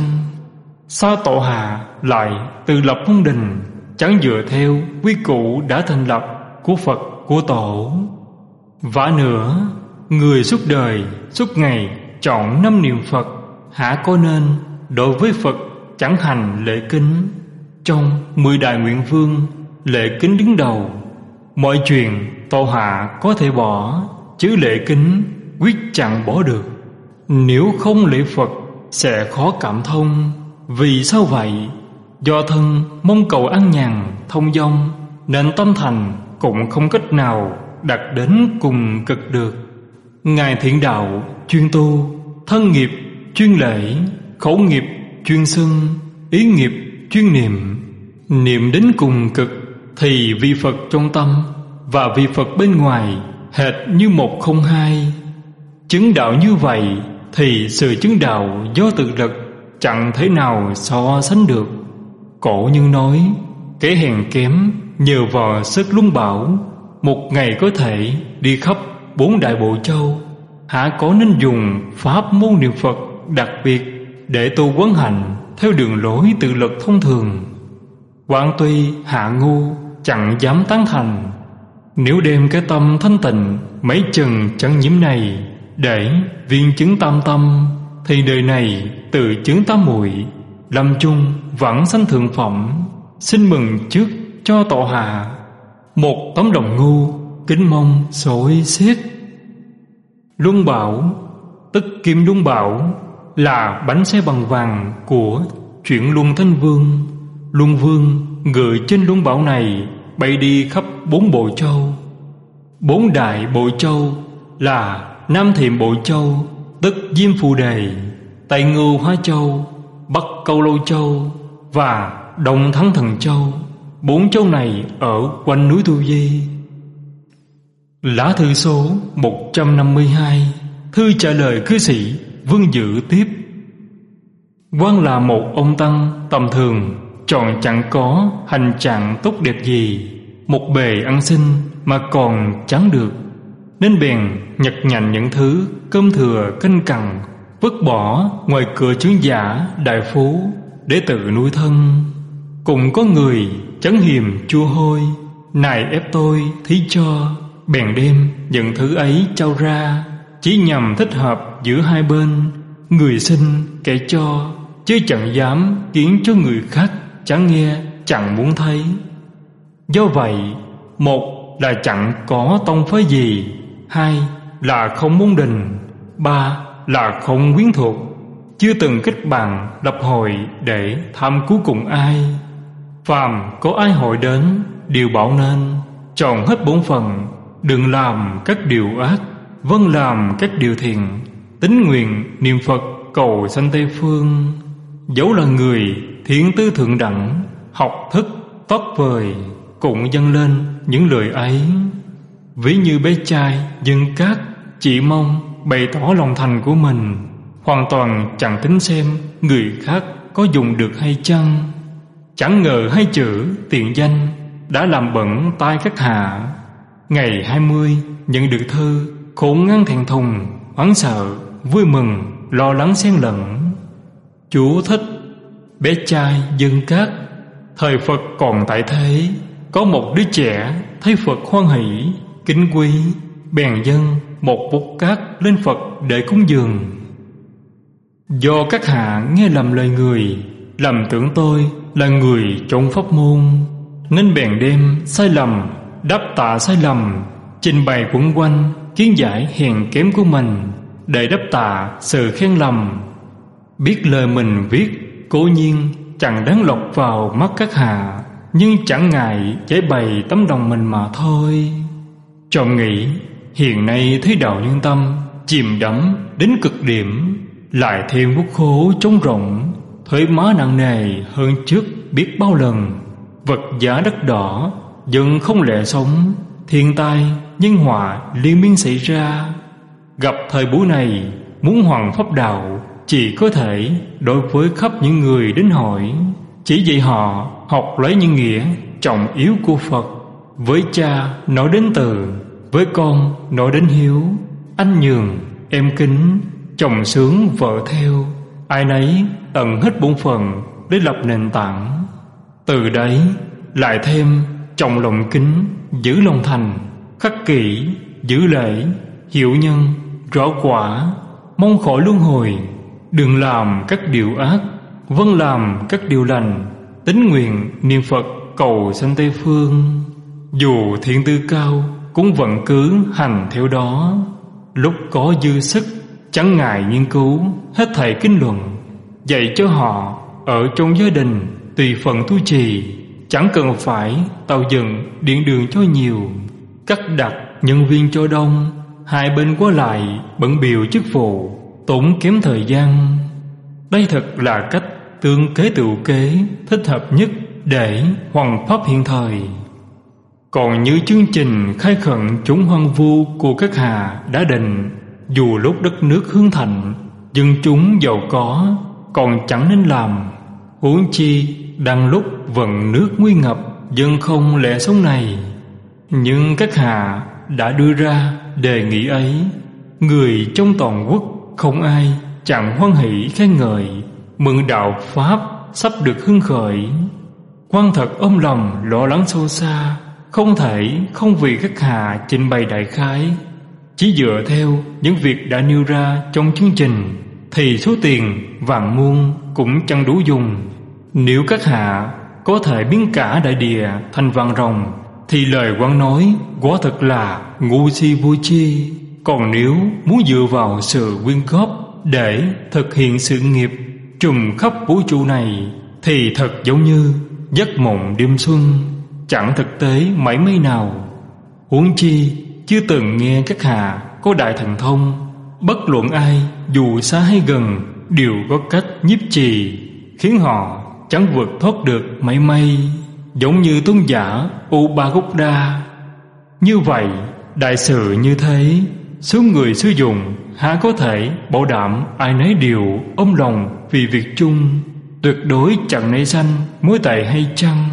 [SPEAKER 1] Sao Tổ Hạ lại tự lập môn đình, chẳng dựa theo quy củ đã thành lập của Phật của Tổ? Vả nữa, người suốt đời suốt ngày chọn năm niệm Phật, hả có nên đối với Phật chẳng hành lễ kính? Trong mười đại nguyện vương, lễ kính đứng đầu. Mọi chuyện Tổ Hạ có thể bỏ, chứ lễ kính quyết chẳng bỏ được. Nếu không lễ Phật sẽ khó cảm thông. Vì sao vậy? Do thân mong cầu an nhàn thông dong, nên tâm thành cũng không cách nào đạt đến cùng cực được. Ngài Thiện Đạo chuyên tu, thân nghiệp chuyên lễ, khẩu nghiệp chuyên xưng, ý nghiệp chuyên niệm. Niệm đến cùng cực thì vị Phật trong tâm và vị Phật bên ngoài hệt như một không hai. Chứng đạo như vậy thì sự chứng đạo do tự lực chẳng thể nào so sánh được. Cổ nhân nói, kẻ hèn kém nhờ vào sức lung bảo, một ngày có thể đi khắp bốn đại bộ châu. Hả có nên dùng pháp môn niệm Phật đặc biệt để tu quán hành theo đường lối tự lực thông thường? Quán tuy hạ ngu chẳng dám tán thành. Nếu đem cái tâm thanh tịnh mấy chừng chẳng nhiễm này để viên chứng tam tâm, thì đời này từ chứng tam muội lâm chung vẫn sanh thượng phẩm. Xin mừng trước cho tọa hạ một tấm đồng ngu, kính mong xối xiết. Luân bảo, tức kim luân bảo, là bánh xe bằng vàng của chuyển Luân Thanh Vương. Luân Vương ngự trên luân bảo này bay đi khắp bốn bộ châu. Bốn đại bộ châu là Nam Thiểm Bộ Châu, tức Diêm Phù Đề, Tây Ngưu Hóa Châu, Bắc Câu Lâu Châu và Đông Thắng Thần Châu. Bốn châu này ở quanh núi Tu Di. Lá thư số một trăm năm mươi hai. Thư trả lời cư sĩ Vương Dự tiếp. Quan là một ông tăng tầm thường, tròn chẳng có hành trạng tốt đẹp gì, một bề ăn xin mà còn chẳng được, nên bèn nhặt nhạnh những thứ cơm thừa canh cằn vứt bỏ ngoài cửa chứng giả đại phú để tự nuôi thân. Cũng có người chấn hiềm chua hôi, nài ép tôi thí cho, bèn đem những thứ ấy trao ra, chỉ nhằm thích hợp giữa hai bên, người xin kẻ cho, chứ chẳng dám khiến cho người khác chẳng nghe chẳng muốn thấy. Do vậy, một là chẳng có tông phái gì, hai là không môn đình, ba là không quyến thuộc, chưa từng kết bạn lập hội để tham cứu cùng ai. Phàm có ai hội đến, đều bảo nên tròn hết bổn phận, đừng làm các điều ác, vâng làm các điều thiện, tín nguyện niệm Phật cầu sanh Tây Phương. Dẫu là người thiện tư thượng đẳng, học thức tốt vời, cũng dâng lên những lời ấy. Ví như bé trai dân cát chỉ mong bày tỏ lòng thành của mình, hoàn toàn chẳng tính xem người khác có dùng được hay chăng. Chẳng ngờ hai chữ tiện danh đã làm bẩn tai các hạ. Ngày hai mươi nhận được thư, khổ ngăn thẹn thùng, hoảng sợ, vui mừng, lo lắng xen lẫn. Chú thích: bé trai dân cát. Thời Phật còn tại thế, có một đứa trẻ thấy Phật hoan hỷ, kính quý, bèn dâng một bút cát lên Phật để cúng dường. Do các hạ nghe lầm lời người, lầm tưởng tôi là người trong pháp môn, nên bèn đem sai lầm đáp tạ sai lầm, trình bày quẩn quanh kiến giải hèn kém của mình để đáp tạ sự khen lầm. Biết lời mình viết cố nhiên chẳng đáng lọt vào mắt các hạ, nhưng chẳng ngại giải bày tấm lòng mình mà thôi. Trộm nghĩ hiện nay thấy đạo nhân tâm chìm đắm đến cực điểm, lại thêm quốc khố trống rỗng, thuế má nặng nề hơn trước biết bao lần. Vật giá đất đỏ dần không lẽ sống, thiên tai nhân họa liên miên xảy ra. Gặp thời buổi này, muốn hoàn pháp đạo chỉ có thể đối với khắp những người đến hỏi, chỉ dạy họ học lấy những nghĩa trọng yếu của Phật. Với cha nói đến từ, với con nói đến hiếu, anh nhường em kính, chồng sướng vợ theo, ai nấy tận hết bổn phận để lập nền tảng. Từ đấy lại thêm trọng lòng kính, giữ lòng thành, khắc kỷ, giữ lễ, hiểu nhân, rõ quả, mong khỏi luân hồi, đừng làm các điều ác, vâng làm các điều lành, tín nguyện niệm Phật cầu sanh Tây Phương. Dù thiện tư cao cũng vẫn cứ hành theo đó. Lúc có dư sức chẳng ngại nghiên cứu hết thảy kinh luận, dạy cho họ ở trong gia đình tùy phần tu trì, chẳng cần phải tạo dựng điện đường cho nhiều, cắt đặt nhân viên cho đông, hai bên qua lại bận biểu chức vụ, tốn kém thời gian. Đây thật là cách tương kế tự kế thích hợp nhất để hoằng pháp hiện thời. Còn như chương trình khai khẩn chốn hoang vu của các hà đã định, dù lúc đất nước hưng thịnh, dân chúng giàu có, còn chẳng nên làm. Huống chi đang lúc vận nước nguy ngập, dân không lẽ sống này. Nhưng các hà đã đưa ra đề nghị ấy, người trong toàn quốc không ai chẳng hoan hỷ khen ngợi, mừng đạo pháp sắp được hưng khởi. Quan thật ôm lòng lo lắng sâu xa, không thể không vì các hà trình bày đại khái. Chỉ dựa theo những việc đã nêu ra trong chương trình thì số tiền vạn muôn cũng chẳng đủ dùng. Nếu các hạ có thể biến cả đại địa thành vàng ròng thì lời Quán nói quả thật là ngu si vô tri. Còn nếu muốn dựa vào sự quyên góp để thực hiện sự nghiệp trùm khắp vũ trụ này thì thật giống như giấc mộng đêm xuân, chẳng thực tế mảy may nào. Huống chi chưa từng nghe các hạ có đại thần thông, bất luận ai dù xa hay gần đều có cách nhiếp trì khiến họ chẳng vượt thoát được mảy may, giống như tôn giả Upagupta. Như vậy, đại sự như thế, số người sử dụng há có thể bảo đảm ai nấy đều ôm lòng vì việc chung, tuyệt đối chẳng nảy sanh mối tệ hay chăng?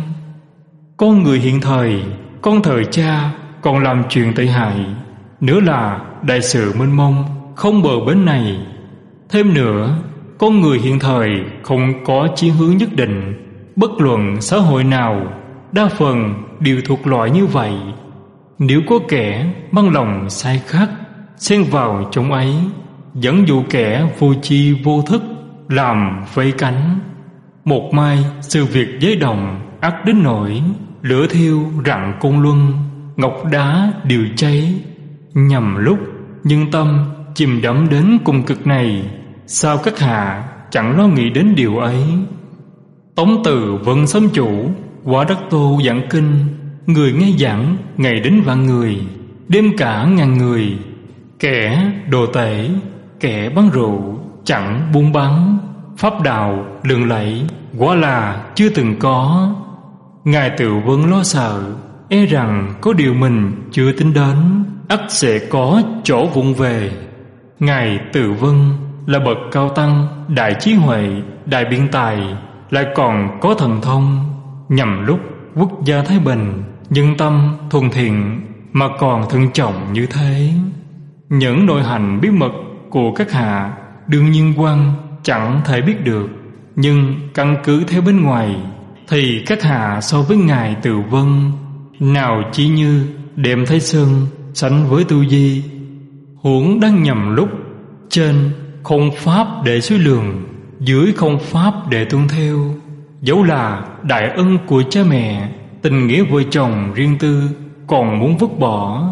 [SPEAKER 1] Con người hiện thời, con thời cha còn làm chuyện tệ hại, nữa là đại sự mênh mông không bờ bến này. Thêm nữa, con người hiện thời không có chí hướng nhất định, bất luận xã hội nào, đa phần đều thuộc loại như vậy. Nếu có kẻ mang lòng sai khác xen vào trong ấy, dẫn dụ kẻ vô tri vô thức làm vây cánh, một mai sự việc giấy đồng ắt đến nỗi lửa thiêu rặng côn luân, ngọc đá đều cháy. Nhằm lúc nhân tâm chìm đắm đến cùng cực này, sao các hạ chẳng lo nghĩ đến điều ấy? Tống Từ Vân Sấm Chủ Quả Đắc Tô giảng kinh, người nghe giảng ngày đến vạn người, đêm cả ngàn người. Kẻ đồ tể, kẻ bán rượu chẳng buôn bán, pháp đạo lừng lẫy quả là chưa từng có. Ngài Tự Vân lo sợ, e rằng có điều mình chưa tính đến, ắt sẽ có chỗ vụng về. Ngài Tự Vân là bậc cao tăng, đại trí huệ, đại biện tài, lại còn có thần thông. Nhằm lúc quốc gia thái bình, nhân tâm thuần thiện mà còn thận trọng như thế. Những nội hành bí mật của các hạ đương nhiên Quan chẳng thể biết được, nhưng căn cứ theo bên ngoài thì các hạ so với ngài Từ Vân nào chỉ như đệm Thái Sơn sánh với Tu Di. Huống đang nhầm lúc trên không pháp để suy lường, dưới không pháp để tuân theo. Dẫu là đại ân của cha mẹ, tình nghĩa vợ chồng riêng tư còn muốn vứt bỏ,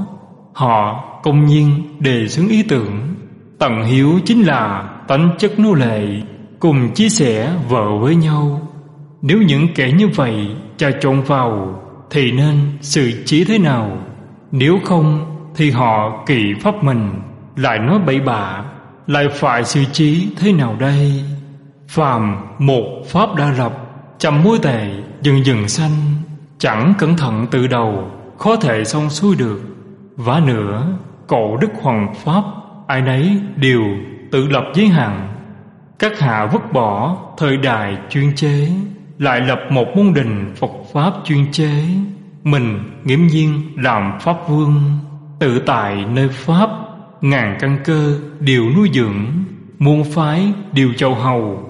[SPEAKER 1] họ công nhiên đề xướng ý tưởng tận hiếu chính là tánh chất nô lệ, cùng chia sẻ vợ với nhau. Nếu những kẻ như vậy trà trộn vào thì nên xử trí thế nào? Nếu không thì họ kỳ pháp mình, lại nói bậy bạ, lại phải xử trí thế nào đây? Phàm một pháp đã lập, trăm mối tệ dần dần sanh, chẳng cẩn thận từ đầu khó thể xong xuôi được. Vả nữa, cổ đức hoằng pháp ai nấy đều tự lập giới hạn. Các hạ vứt bỏ thời đại chuyên chế, lại lập một môn đình Phật pháp chuyên chế. Mình nghiễm nhiên làm pháp vương, tự tại nơi pháp, ngàn căn cơ đều nuôi dưỡng, muôn phái đều châu hầu.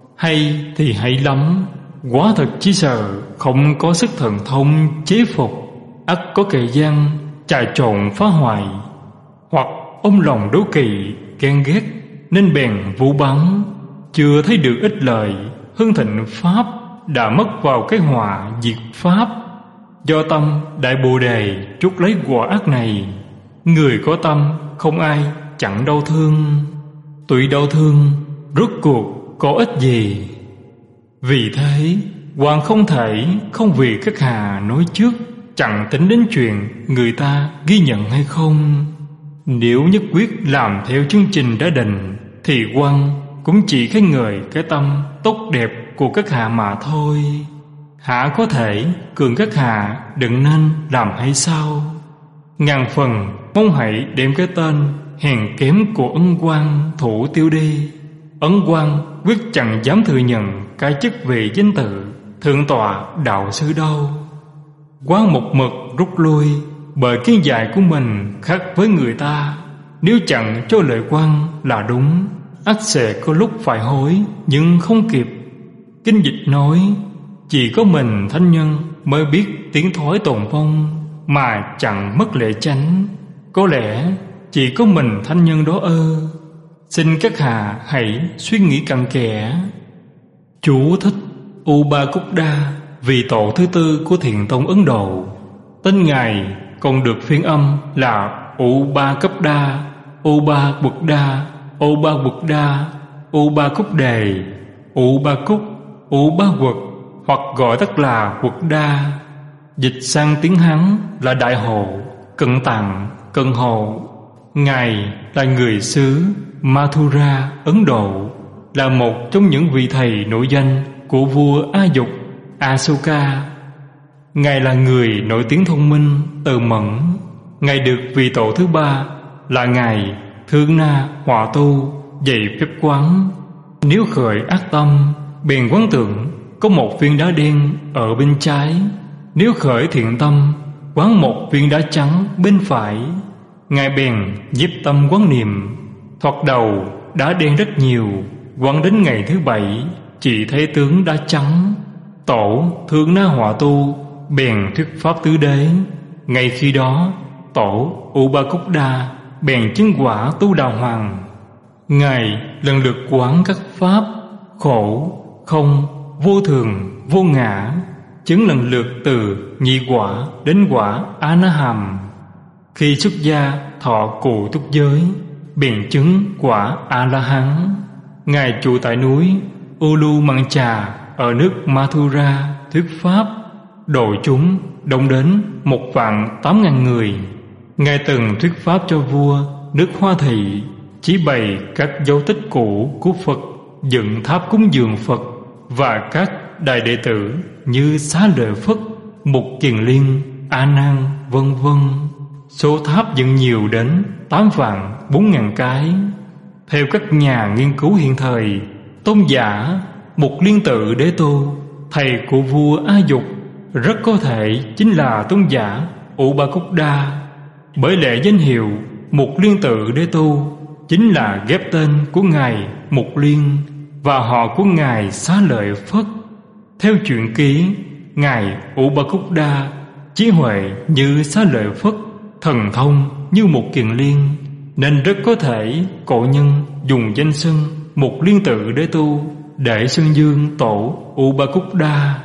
[SPEAKER 1] Hay thì hay lắm, quả thật chỉ sợ không có sức thần thông chế phục, ắt có kẻ gian trà trộn phá hoại, hoặc ôm lòng đố kỵ ghen ghét nên bèn vũ bắn. Chưa thấy được ích lợi, hưng thịnh pháp đã mất vào cái họa diệt pháp. Do tâm đại bồ đề trút lấy quả ác này, người có tâm không ai chẳng đau thương. Tụi đau thương rốt cuộc có ích gì? Vì thế Hoàng không thể không vì các hà nói trước, chẳng tính đến chuyện người ta ghi nhận hay không. Nếu nhất quyết làm theo chương trình đã định thì Hoàng cũng chỉ khen ngợi cái tâm tốt đẹp của các hạ mà thôi. Hạ có thể cường các hạ đừng nên làm hay sao? Ngàn phần mong hãy đem cái tên hèn kém của Ân Quang thủ tiêu đi. Ân Quang quyết chẳng dám thừa nhận cái chức vị danh tự thượng tọa đạo sư đâu. Quán một mực rút lui bởi kiến giải của mình khác với người ta. Nếu chẳng cho lời Quang là đúng, ắt sẽ có lúc phải hối nhưng không kịp. Kinh dịch nói, chỉ có mình thánh nhân mới biết tiếng thói tồn vong mà chẳng mất lễ chánh. Có lẽ chỉ có mình thánh nhân đó ơ. Xin các hạ hãy suy nghĩ cặn kẽ. Chú thích: Ubakuda, vị tổ thứ tư của Thiền tông Ấn Độ. Tên ngài còn được phiên âm là Ubakupda, Ubabuddha, Ubabuddha, Ubakupde, Ubakuk, Ubaquật, hoặc gọi tắt là Quật-đa. Dịch sang tiếng Hán là Đại Hộ, Cận Tạng, Cận Hộ. Ngài là người xứ Mathura, Ấn Độ, là một trong những vị thầy nổi danh của vua A Dục, Asoka. Ngài là người nổi tiếng thông minh, từ mẫn. Ngài được vị tổ thứ ba là Ngài Thương Na Họa Tu dạy phép quán. Nếu khởi ác tâm, bèn quán tưởng có một viên đá đen ở bên trái. Nếu khởi thiện tâm, quán một viên đá trắng bên phải. Ngài bèn nhiếp tâm quán niệm. Thoạt đầu đá đen rất nhiều, quán đến ngày thứ bảy chỉ thấy tướng đá trắng. Tổ Thương Na Họa Tu bèn thuyết pháp tứ đế. Ngay khi đó tổ Ubakuda bèn chứng quả tu đà hoàng. Ngài lần lượt quán các pháp khổ, không, vô thường, vô ngã, chứng lần lượt từ nhị quả đến quả A-na-hàm. Khi xuất gia thọ cụ túc giới, bèn chứng quả A-la-hán. Ngài trụ tại núi Ulumancha ở nước Mathura thuyết pháp, độ chúng đông đến một vạn tám ngàn người. Ngài từng thuyết pháp cho vua nước Hoa Thị, chỉ bày các dấu tích cũ của Phật, dựng tháp cúng dường Phật và các đại đệ tử như Xá Lợi Phất, Mục Kiền Liên, A Nan, vân vân. Số tháp dựng nhiều đến tám vạn bốn ngàn cái. Theo các nhà nghiên cứu hiện thời, tôn giả Mục Liên Tự Đế Tô, thầy của vua A Dục, rất có thể chính là tôn giả Ubakuda. Bởi lẽ danh hiệu Mục Liên Tự Đế Tô chính là ghép tên của ngài Mục Liên và họ của ngài Xá Lợi Phất. Theo truyện ký, ngài Ubakuda trí huệ như Xá Lợi Phất, thần thông như Mục Kiền Liên, nên rất có thể cổ nhân dùng danh xưng Mục Liên Tự Đế Tu để xưng dương tổ Ubakuda.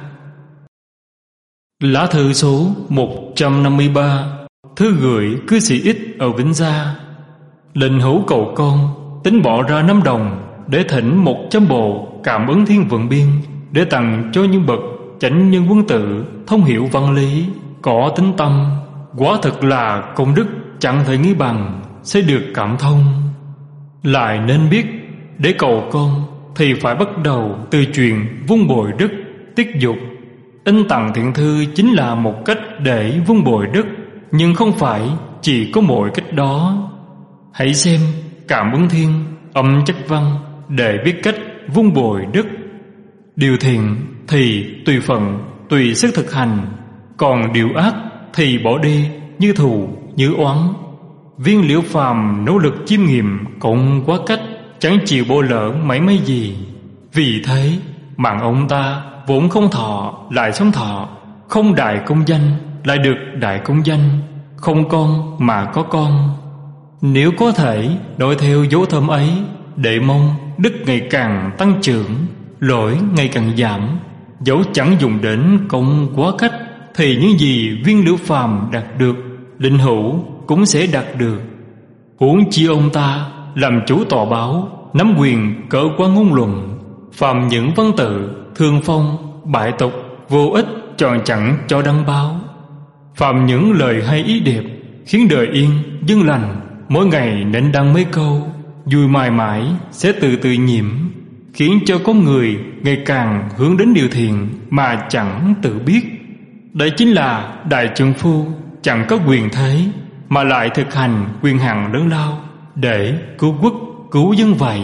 [SPEAKER 1] Lá thư số một trăm năm mươi ba, thư gửi cư sĩ X ở Vĩnh Gia. Lệnh hữu cầu con tính bỏ ra năm đồng để thỉnh một trăm bộ Cảm Ứng Thiên Vận Biên để tặng cho những bậc chánh nhân quân tử thông hiểu văn lý, có tính tâm. Quả thật là công đức chẳng thể nghĩ bằng, sẽ được cảm thông. Lại nên biết, để cầu con thì phải bắt đầu từ chuyện vun bồi đức, tiết dục. In tặng thiện thư chính là một cách để vun bồi đức, nhưng không phải chỉ có mỗi cách đó. Hãy xem Cảm Ứng Thiên, Âm Chất Văn để biết cách vun bồi đức. Điều thiện thì tùy phận, tùy sức thực hành, còn điều ác thì bỏ đi như thù, như oán. Viên Liễu Phàm nỗ lực chiêm nghiệm cũng quá cách, chẳng chịu bỏ lỡ mấy mấy gì. Vì thế mạng ông ta vốn không thọ lại sống thọ, không đại công danh lại được đại công danh, không con mà có con. Nếu có thể nói theo dấu thơm ấy, để mong đức ngày càng tăng trưởng, lỗi ngày càng giảm, dẫu chẳng dùng đến công quá cách, thì những gì Viên Liễu Phàm đạt được, Định Hữu cũng sẽ đạt được. Huống chi ông ta làm chủ tòa báo, nắm quyền cỡ quá ngôn luận, phàm những văn tự thương phong bại tục vô ích chọn chẳng cho đăng báo, phàm những lời hay ý đẹp khiến đời yên dân lành, mỗi ngày nên đăng mấy câu, vui mãi mãi sẽ từ từ nhiễm. khiến cho con người ngày càng hướng đến điều thiện mà chẳng tự biết. Đây chính là đại trượng phu chẳng có quyền thế mà lại thực hành quyền hạn lớn lao để cứu quốc cứu dân vậy.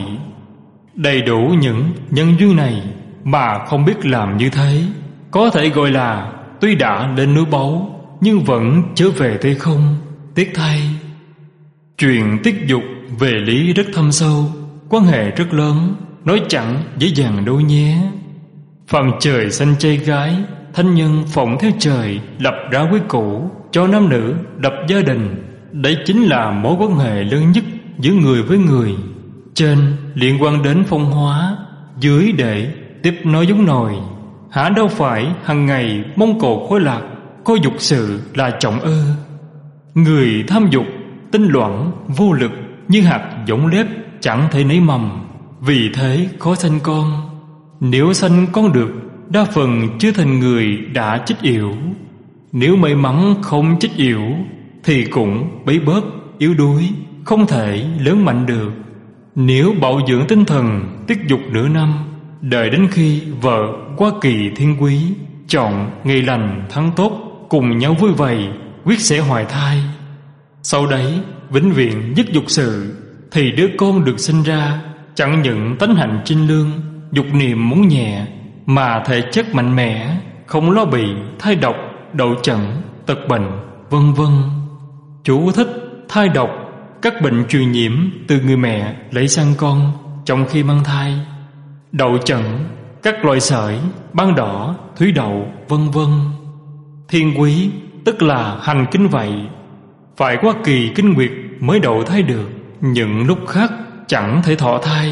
[SPEAKER 1] Đầy đủ những nhân duyên này mà không biết làm như thế, có thể gọi là tuy đã lên núi báu nhưng vẫn trở về tay không. Tiếc thay. Chuyện tiết dục về lý rất thâm sâu, quan hệ rất lớn, nói chẳng dễ dàng đâu nhé. Phàm trời sanh trai gái, thánh nhân phụng theo trời, lập ra quy củ cho nam nữ lập gia đình. Đấy chính là mối quan hệ lớn nhất giữa người với người. Trên liên quan đến phong hóa, dưới để tiếp nói giống nồi. Hả đâu phải hằng ngày mong cầu khối lạc, coi dục sự là trọng ư. Người tham dục, tinh loạn, vô lực, như hạt giống lép chẳng thể nảy mầm, vì thế khó sanh con. Nếu sanh con được, đa phần chưa thành người đã chết yểu. Nếu may mắn không chết yểu thì cũng bấy bớt, yếu đuối, không thể lớn mạnh được. Nếu bảo dưỡng tinh thần, tiết dục nửa năm, đợi đến khi vợ qua kỳ thiên quý, chọn ngày lành tháng tốt, cùng nhau vui vầy, quyết sẽ hoài thai. Sau đấy vĩnh viễn dứt dục sự, thì đứa con được sinh ra chẳng những tánh hạnh trinh lương, dục niệm muốn nhẹ, mà thể chất mạnh mẽ, không lo bị thai độc, đậu chẩn, tật bệnh, vân vân. Chú thích: thai độc, các bệnh truyền nhiễm từ người mẹ lấy sang con trong khi mang thai. Đậu chẩn, các loại sởi, ban đỏ, thúy đậu, vân vân. Thiên quý tức là hành kinh vậy, phải qua kỳ kinh nguyệt mới đậu thai được, những lúc khác chẳng thể thọ thai.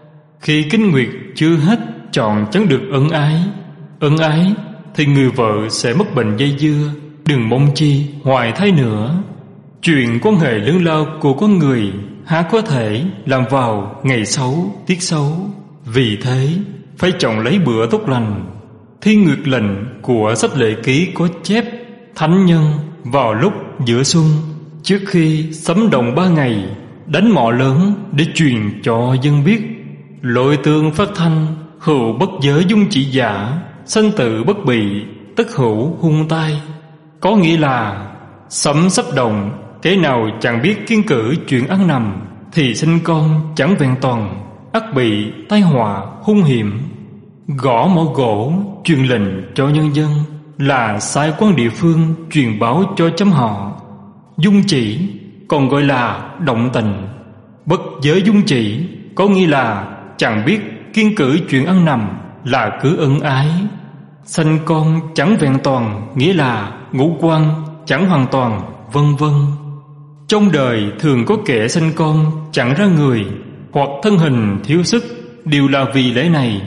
[SPEAKER 1] Khi kinh nguyệt chưa hết, chọn chẳng được ân ái. Ân ái thì người vợ sẽ mất bệnh dây dưa, đừng mong chi hoài thai nữa. Chuyện quan hệ lớn lao của con người há có thể làm vào ngày xấu tiết xấu. Vì thế phải chọn lấy bữa tốt lành. Thiên Nguyệt lệnh của sách Lệ Ký có chép: thánh nhân vào lúc giữa xuân, trước khi sấm động ba ngày, đánh mõ lớn để truyền cho dân biết. Lội tương phát thanh, hữu bất giới dung chỉ giả, sanh tử bất bị, tất hữu hung tai. Có nghĩa là sấm sắp động, kẻ nào chẳng biết kiêng cử chuyện ăn nằm thì sinh con chẳng vẹn toàn, ắt bị tai họa hung hiểm. Gõ mõ gỗ truyền lệnh cho nhân dân là sai quan địa phương truyền báo cho chấm họ. Dung chỉ còn gọi là động tình. Bất giới dung chỉ có nghĩa là chẳng biết kiêng cử chuyện ăn nằm, là cứ ân ái. Sanh con chẳng vẹn toàn nghĩa là ngũ quan chẳng hoàn toàn, vân vân. Trong đời thường có kẻ sanh con chẳng ra người, hoặc thân hình thiếu sức, đều là vì lẽ này.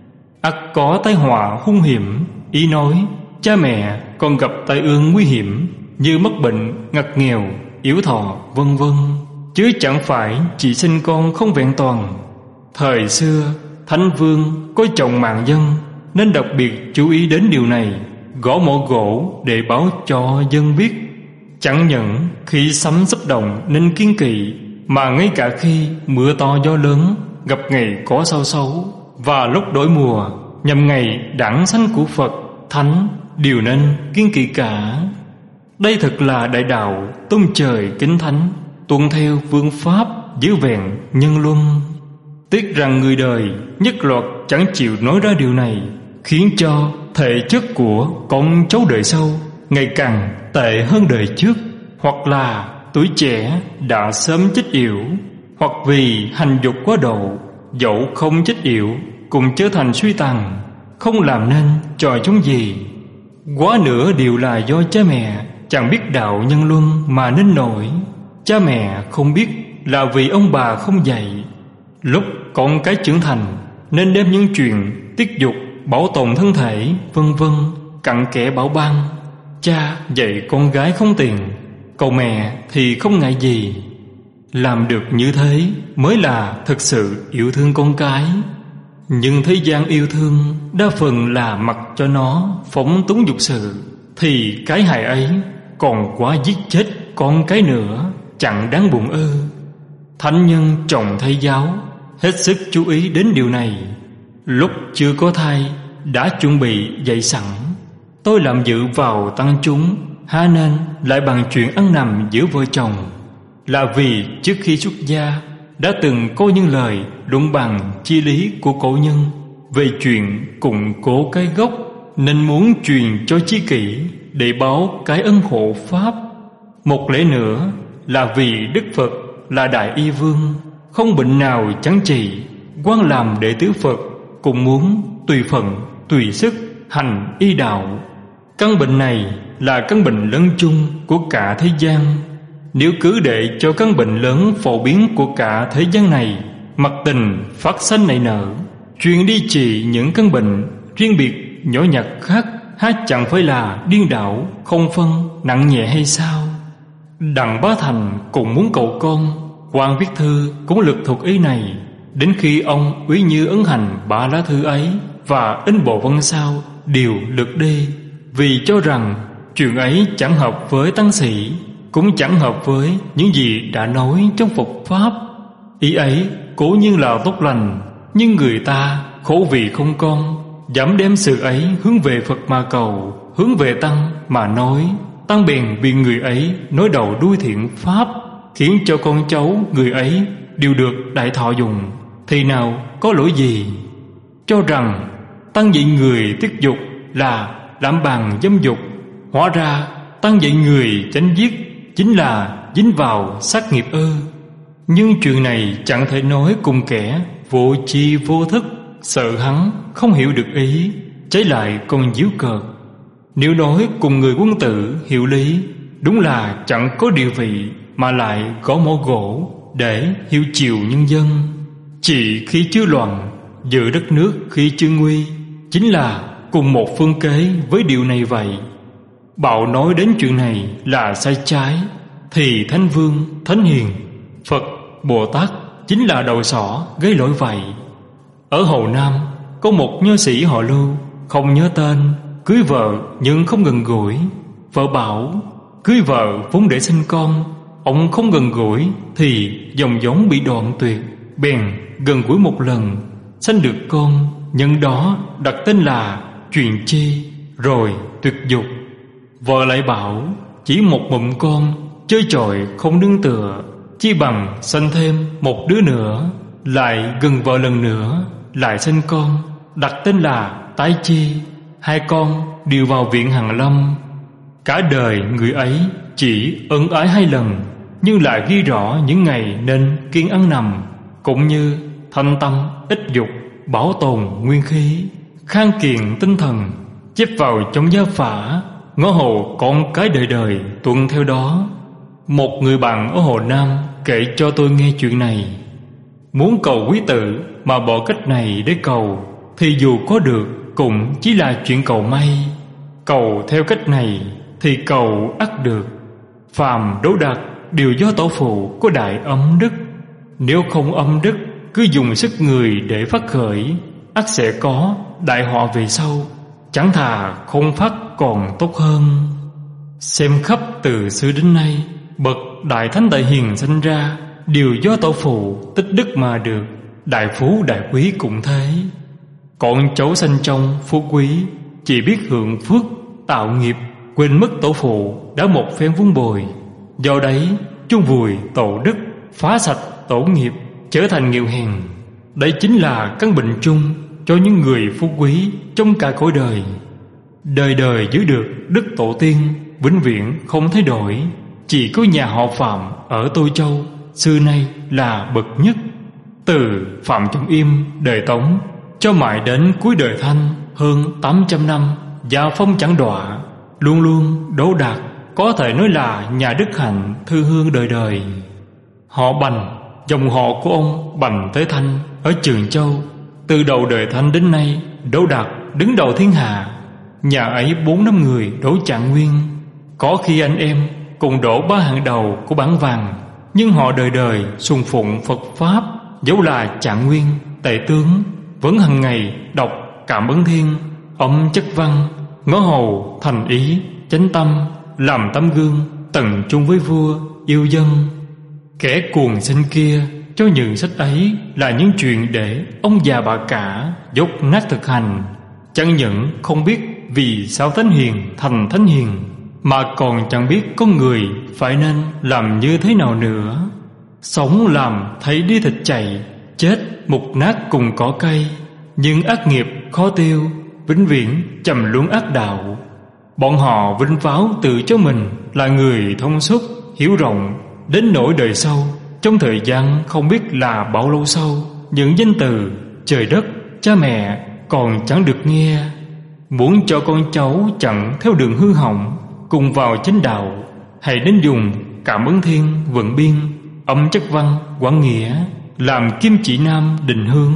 [SPEAKER 1] Ắt có tai họa hung hiểm, ý nói cha mẹ còn gặp tai ương nguy hiểm, như mắc bệnh, ngặt nghèo, yếu thọ, vân vân, chứ chẳng phải chỉ sinh con không vẹn toàn. Thời xưa Thánh Vương coi trọng mạng dân, nên đặc biệt chú ý đến điều này, gõ mõ gỗ để báo cho dân biết. Chẳng những khi sấm sắp động nên kiêng kỵ, mà ngay cả khi mưa to gió lớn, gặp ngày có sao xấu, và lúc đổi mùa nhằm ngày đản sanh của Phật Thánh, đều nên kiêng kỵ cả. Đây thật là đại đạo tôn trời kính thánh, tuân theo phương pháp giữ vẹn nhân luân. Tiếc rằng người đời nhất loạt chẳng chịu nói ra điều này, khiến cho thể chất của con cháu đời sau ngày càng tệ hơn đời trước, hoặc là tuổi trẻ đã sớm chết yểu, hoặc vì hành dục quá độ, dẫu không chết yểu cũng trở thành suy tàn, không làm nên trò chống gì. Quá nữa đều là do cha mẹ chẳng biết đạo nhân luân mà nên nổi. Cha mẹ không biết là vì ông bà không dạy. Lúc con cái trưởng thành nên đem những chuyện tiết dục, bảo tồn thân thể, vân vân cặn kẽ bảo ban. Cha dạy con gái không tiền, cậu mẹ thì không ngại gì. Làm được như thế mới là thực sự yêu thương con cái. Nhưng thế gian yêu thương đa phần là mặc cho nó phóng túng dục sự, thì cái hại ấy còn quá giết chết con cái nữa, chẳng đáng buồn ư. Thánh nhân trọng thầy giáo, hết sức chú ý đến điều này. Lúc chưa có thai đã chuẩn bị dậy sẵn. Tôi làm dự vào tăng chúng, há nên lại bằng chuyện ăn nằm giữa vợ chồng, là vì trước khi xuất gia đã từng có những lời luận bằng chi lý của cổ nhân về chuyện củng cố cái gốc, nên muốn truyền cho chí kỷ để báo cái ân hộ pháp. Một lẽ nữa là vì Đức Phật là Đại Y Vương, không bệnh nào chẳng trị, quan làm đệ tử Phật cũng muốn tùy phận, tùy sức hành y đạo. Căn bệnh này là căn bệnh lớn chung của cả thế gian. Nếu cứ để cho căn bệnh lớn phổ biến của cả thế gian này mặc tình phát sanh nảy nở, truyền đi trị những căn bệnh riêng biệt nhỏ nhặt khác, há chẳng phải là điên đảo không phân nặng nhẹ hay sao? Đặng Bá Thành cũng muốn cầu con, quan viết thư cũng lực thuộc ý này. Đến khi ông Úy Như ấn hành ba lá thư ấy và in bộ văn sao đều lược đi, vì cho rằng chuyện ấy chẳng hợp với tăng sĩ, cũng chẳng hợp với những gì đã nói trong Phật Pháp. Ý ấy cố nhiên là tốt lành, nhưng người ta khổ vì không con, dám đem sự ấy hướng về Phật mà cầu, hướng về tăng mà nói. Tăng bèn vì người ấy nói đầu đuôi thiện Pháp, khiến cho con cháu người ấy đều được đại thọ dùng, thì nào có lỗi gì? Cho rằng tăng dạy người tiết dục là làm bằng dâm dục, hóa ra tăng dạy người chánh giết chính là dính vào sát nghiệp ư? Nhưng chuyện này chẳng thể nói cùng kẻ vô tri vô thức, sợ hắn không hiểu được ý, trái lại còn giễu cợt. Nếu nói cùng người quân tử hiểu lý, đúng là chẳng có địa vị, mà lại gõ mỏ gỗ để hiệu chiều nhân dân. Chỉ khi chưa loạn, giữ đất nước khi chưa nguy, chính là cùng một phương kế với điều này vậy. Bảo nói đến chuyện này là sai trái, thì Thánh Vương, Thánh Hiền, Phật, Bồ Tát chính là đầu sỏ gây lỗi vậy. Ở Hồ Nam có một nho sĩ họ Lưu, không nhớ tên, cưới vợ nhưng không gần gũi. Vợ bảo cưới vợ vốn để sinh con, ông không gần gũi thì dòng giống bị đoạn tuyệt, bèn gần gũi một lần, sanh được con, nhân đó đặt tên là Truyền Chi, rồi tuyệt dục. Vợ lại bảo chỉ một bụng con, chơi chọi không nương tựa, chi bằng sanh thêm một đứa nữa. Lại gần vợ lần nữa, lại sinh con, đặt tên là Tái Chi. Hai con đều vào viện Hàn Lâm. Cả đời người ấy chỉ ân ái hai lần, nhưng lại ghi rõ những ngày nên kiêng ăn nằm, cũng như thanh tâm ít dục, bảo tồn nguyên khí, khang kiền tinh thần, chép vào trong gia phả, ngõ hầu con cái đời đời tuân theo đó. Một người bạn ở Hồ Nam kể cho tôi nghe chuyện này. Muốn cầu quý tử mà bỏ cách này để cầu, thì dù có được cũng chỉ là chuyện cầu may. Cầu theo cách này thì cầu ắt được. Phàm đố đạt đều do tổ phụ có đại âm đức. Nếu không âm đức, cứ dùng sức người để phát khởi, ắt sẽ có đại họa về sau. Chẳng thà không phát còn tốt hơn. Xem khắp từ xưa đến nay, bậc đại thánh đại hiền sinh ra đều do tổ phụ tích đức mà được. Đại phú đại quý cũng thế. Con cháu sanh trong phú quý chỉ biết hưởng phước tạo nghiệp, quên mất tổ phụ đã một phen vun bồi. Do đấy chung vùi tổ đức, phá sạch tổ nghiệp, trở thành nghèo hèn. Đấy chính là căn bệnh chung cho những người phú quý trong cả cõi đời. Đời đời giữ được đức tổ tiên vĩnh viễn không thay đổi. Chỉ có nhà họ Phạm ở Tô Châu xưa nay là bậc nhất. Từ Phạm Trung Im đời Tống cho mãi đến cuối đời Thanh hơn tám trăm năm, gia phong chẳng đọa, luôn luôn đỗ đạt, có thể nói là nhà đức hạnh thư hương đời đời. Họ Bành, dòng họ của ông Bành Tế Thanh ở Trường Châu, từ đầu đời Thanh đến nay đỗ đạt đứng đầu thiên hạ. Nhà ấy bốn năm người đỗ trạng nguyên, có khi anh em cùng đỗ ba hạng đầu của bảng vàng, nhưng họ đời đời sùng phụng Phật Pháp. Dẫu là trạng nguyên, tể tướng, vẫn hằng ngày đọc Cảm Ơn Thiên, âm chất văn, ngõ hầu thành ý, chánh tâm, làm tấm gương, tận chung với vua, yêu dân. Kẻ cuồng sinh kia cho những sách ấy là những chuyện để ông già bà cả dốt nát thực hành. Chẳng những không biết vì sao thánh hiền thành thánh hiền, mà còn chẳng biết con người phải nên làm như thế nào nữa. Sống làm thấy đi thịt chạy, chết mục nát cùng cỏ cây. Nhưng ác nghiệp khó tiêu, vĩnh viễn trầm luân ác đạo. Bọn họ vinh váo tự cho mình là người thông suốt, hiểu rộng, đến nỗi đời sau, trong thời gian không biết là bao lâu sau, những danh từ trời đất, cha mẹ còn chẳng được nghe. Muốn cho con cháu chẳng theo đường hư hỏng, cùng vào chánh đạo, hãy nên dùng cảm ứng thiên vận biên, âm chất văn quán nghĩa, làm kim chỉ nam định hướng.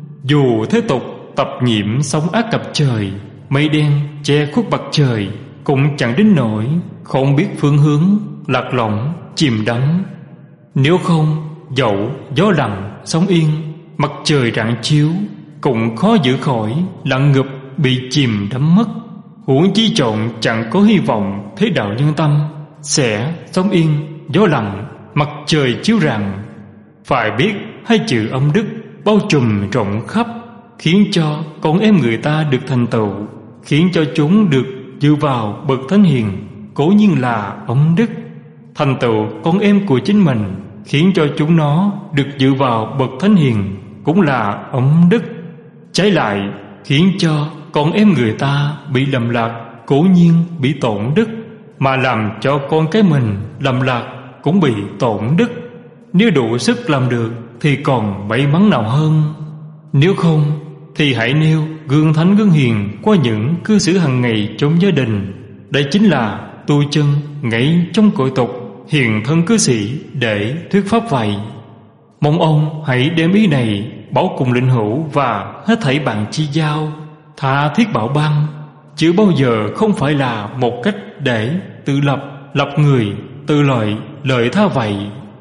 [SPEAKER 1] Dù thế tục tập nhiễm sóng ác cặp trời, mây đen che khuất mặt trời, cũng chẳng đến nỗi không biết phương hướng, lạc lõng chìm đắm. Nếu không, dẫu gió lặng sóng yên, mặt trời rạng chiếu, cũng khó giữ khỏi lặng ngập bị chìm đắm mất. Huống chi chọn chẳng có hy vọng thế đạo nhân tâm sẽ sóng yên, gió lặng, mặt trời chiếu rạng. Phải biết hai chữ âm đức bao trùm rộng khắp, khiến cho con em người ta được thành tựu, khiến cho chúng được dự vào bậc thánh hiền, cố nhiên là âm đức. Thành tựu con em của chính mình, khiến cho chúng nó được dự vào bậc thánh hiền, cũng là âm đức. Trái lại, khiến cho con em người ta bị lầm lạc, cố nhiên bị tổn đức, mà làm cho con cái mình lầm lạc cũng bị tổn đức. Nếu đủ sức làm được thì còn may mắn nào hơn. Nếu không thì hãy nêu gương thánh gương hiền qua những cư xử hàng ngày trong gia đình. Đây chính là tu chân ngay trong cõi tục, hiền thân cư sĩ để thuyết pháp vậy. Mong ông hãy đem ý này bảo cùng linh hữu và hết thảy bạn chi giao, tha thiết bảo ban, chứ bao giờ không phải là một cách để tự lập, lập người, tự lợi, lợi tha vậy.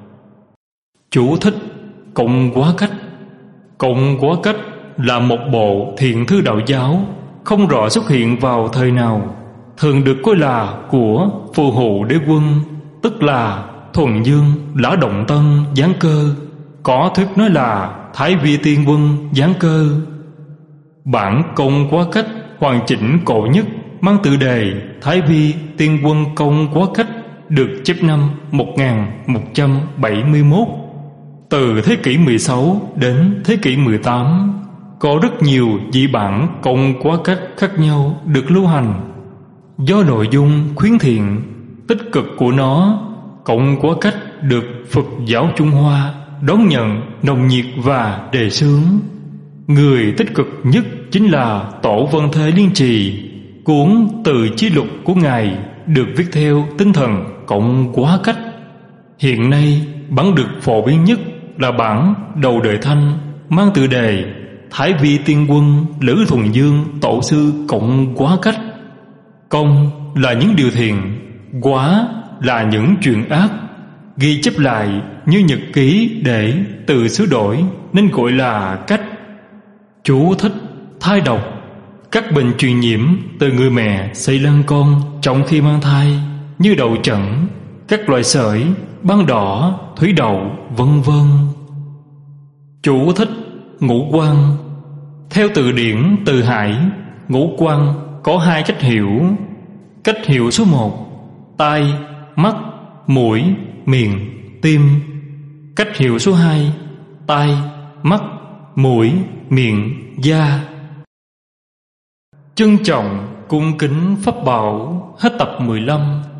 [SPEAKER 1] Chú thích: Cộng Quá Cách. Cộng Quá Cách là một bộ thiện thư đạo giáo, không rõ xuất hiện vào thời nào, thường được coi là của Phù Hộ Đế Quân, tức là Thuần Dương Lã Động Tân giáng cơ, có thuyết nói là Thái Vi Tiên Quân giáng cơ. Bản Công Quá Cách hoàn chỉnh cổ nhất mang tựa đề Thái Vi Tiên Quân Công Quá Cách, được chép năm một nghìn một trăm bảy mươi mốt. Từ thế kỷ mười sáu đến thế kỷ mười tám, có rất nhiều dị bản Công Quá Cách khác nhau được lưu hành. Do nội dung khuyến thiện, tích cực của nó, Công Quá Cách được Phật giáo Trung Hoa đón nhận nồng nhiệt và đề xướng. Người tích cực nhất chính là Tổ Vân Thê Liên Trì. Cuốn Từ Chí Lục của Ngài được viết theo tinh thần Cộng Quá Cách. Hiện nay bản được phổ biến nhất là bản Đầu Đời Thanh, mang tựa đề Thái Vi Tiên Quân Lữ Thuần Dương Tổ Sư Cộng Quá Cách. Công là những điều thiện, quá là những chuyện ác, ghi chép lại như nhật ký để tự sửa đổi nên gọi là cách. Chú thích: Thai độc, các bệnh truyền nhiễm từ người mẹ xây lăn con trong khi mang thai, như đậu chẩn, các loại sởi, ban đỏ, thủy đậu, vân vân. Chú thích: Ngũ quan. Theo từ điển Từ Hải, ngũ quan có hai cách hiểu. Cách hiểu số một: tai, mắt, mũi, miệng, tim. Cách hiểu số hai: tai, mắt, mũi, miệng, da. Trân trọng cung kính pháp bảo. Hết tập mười lăm.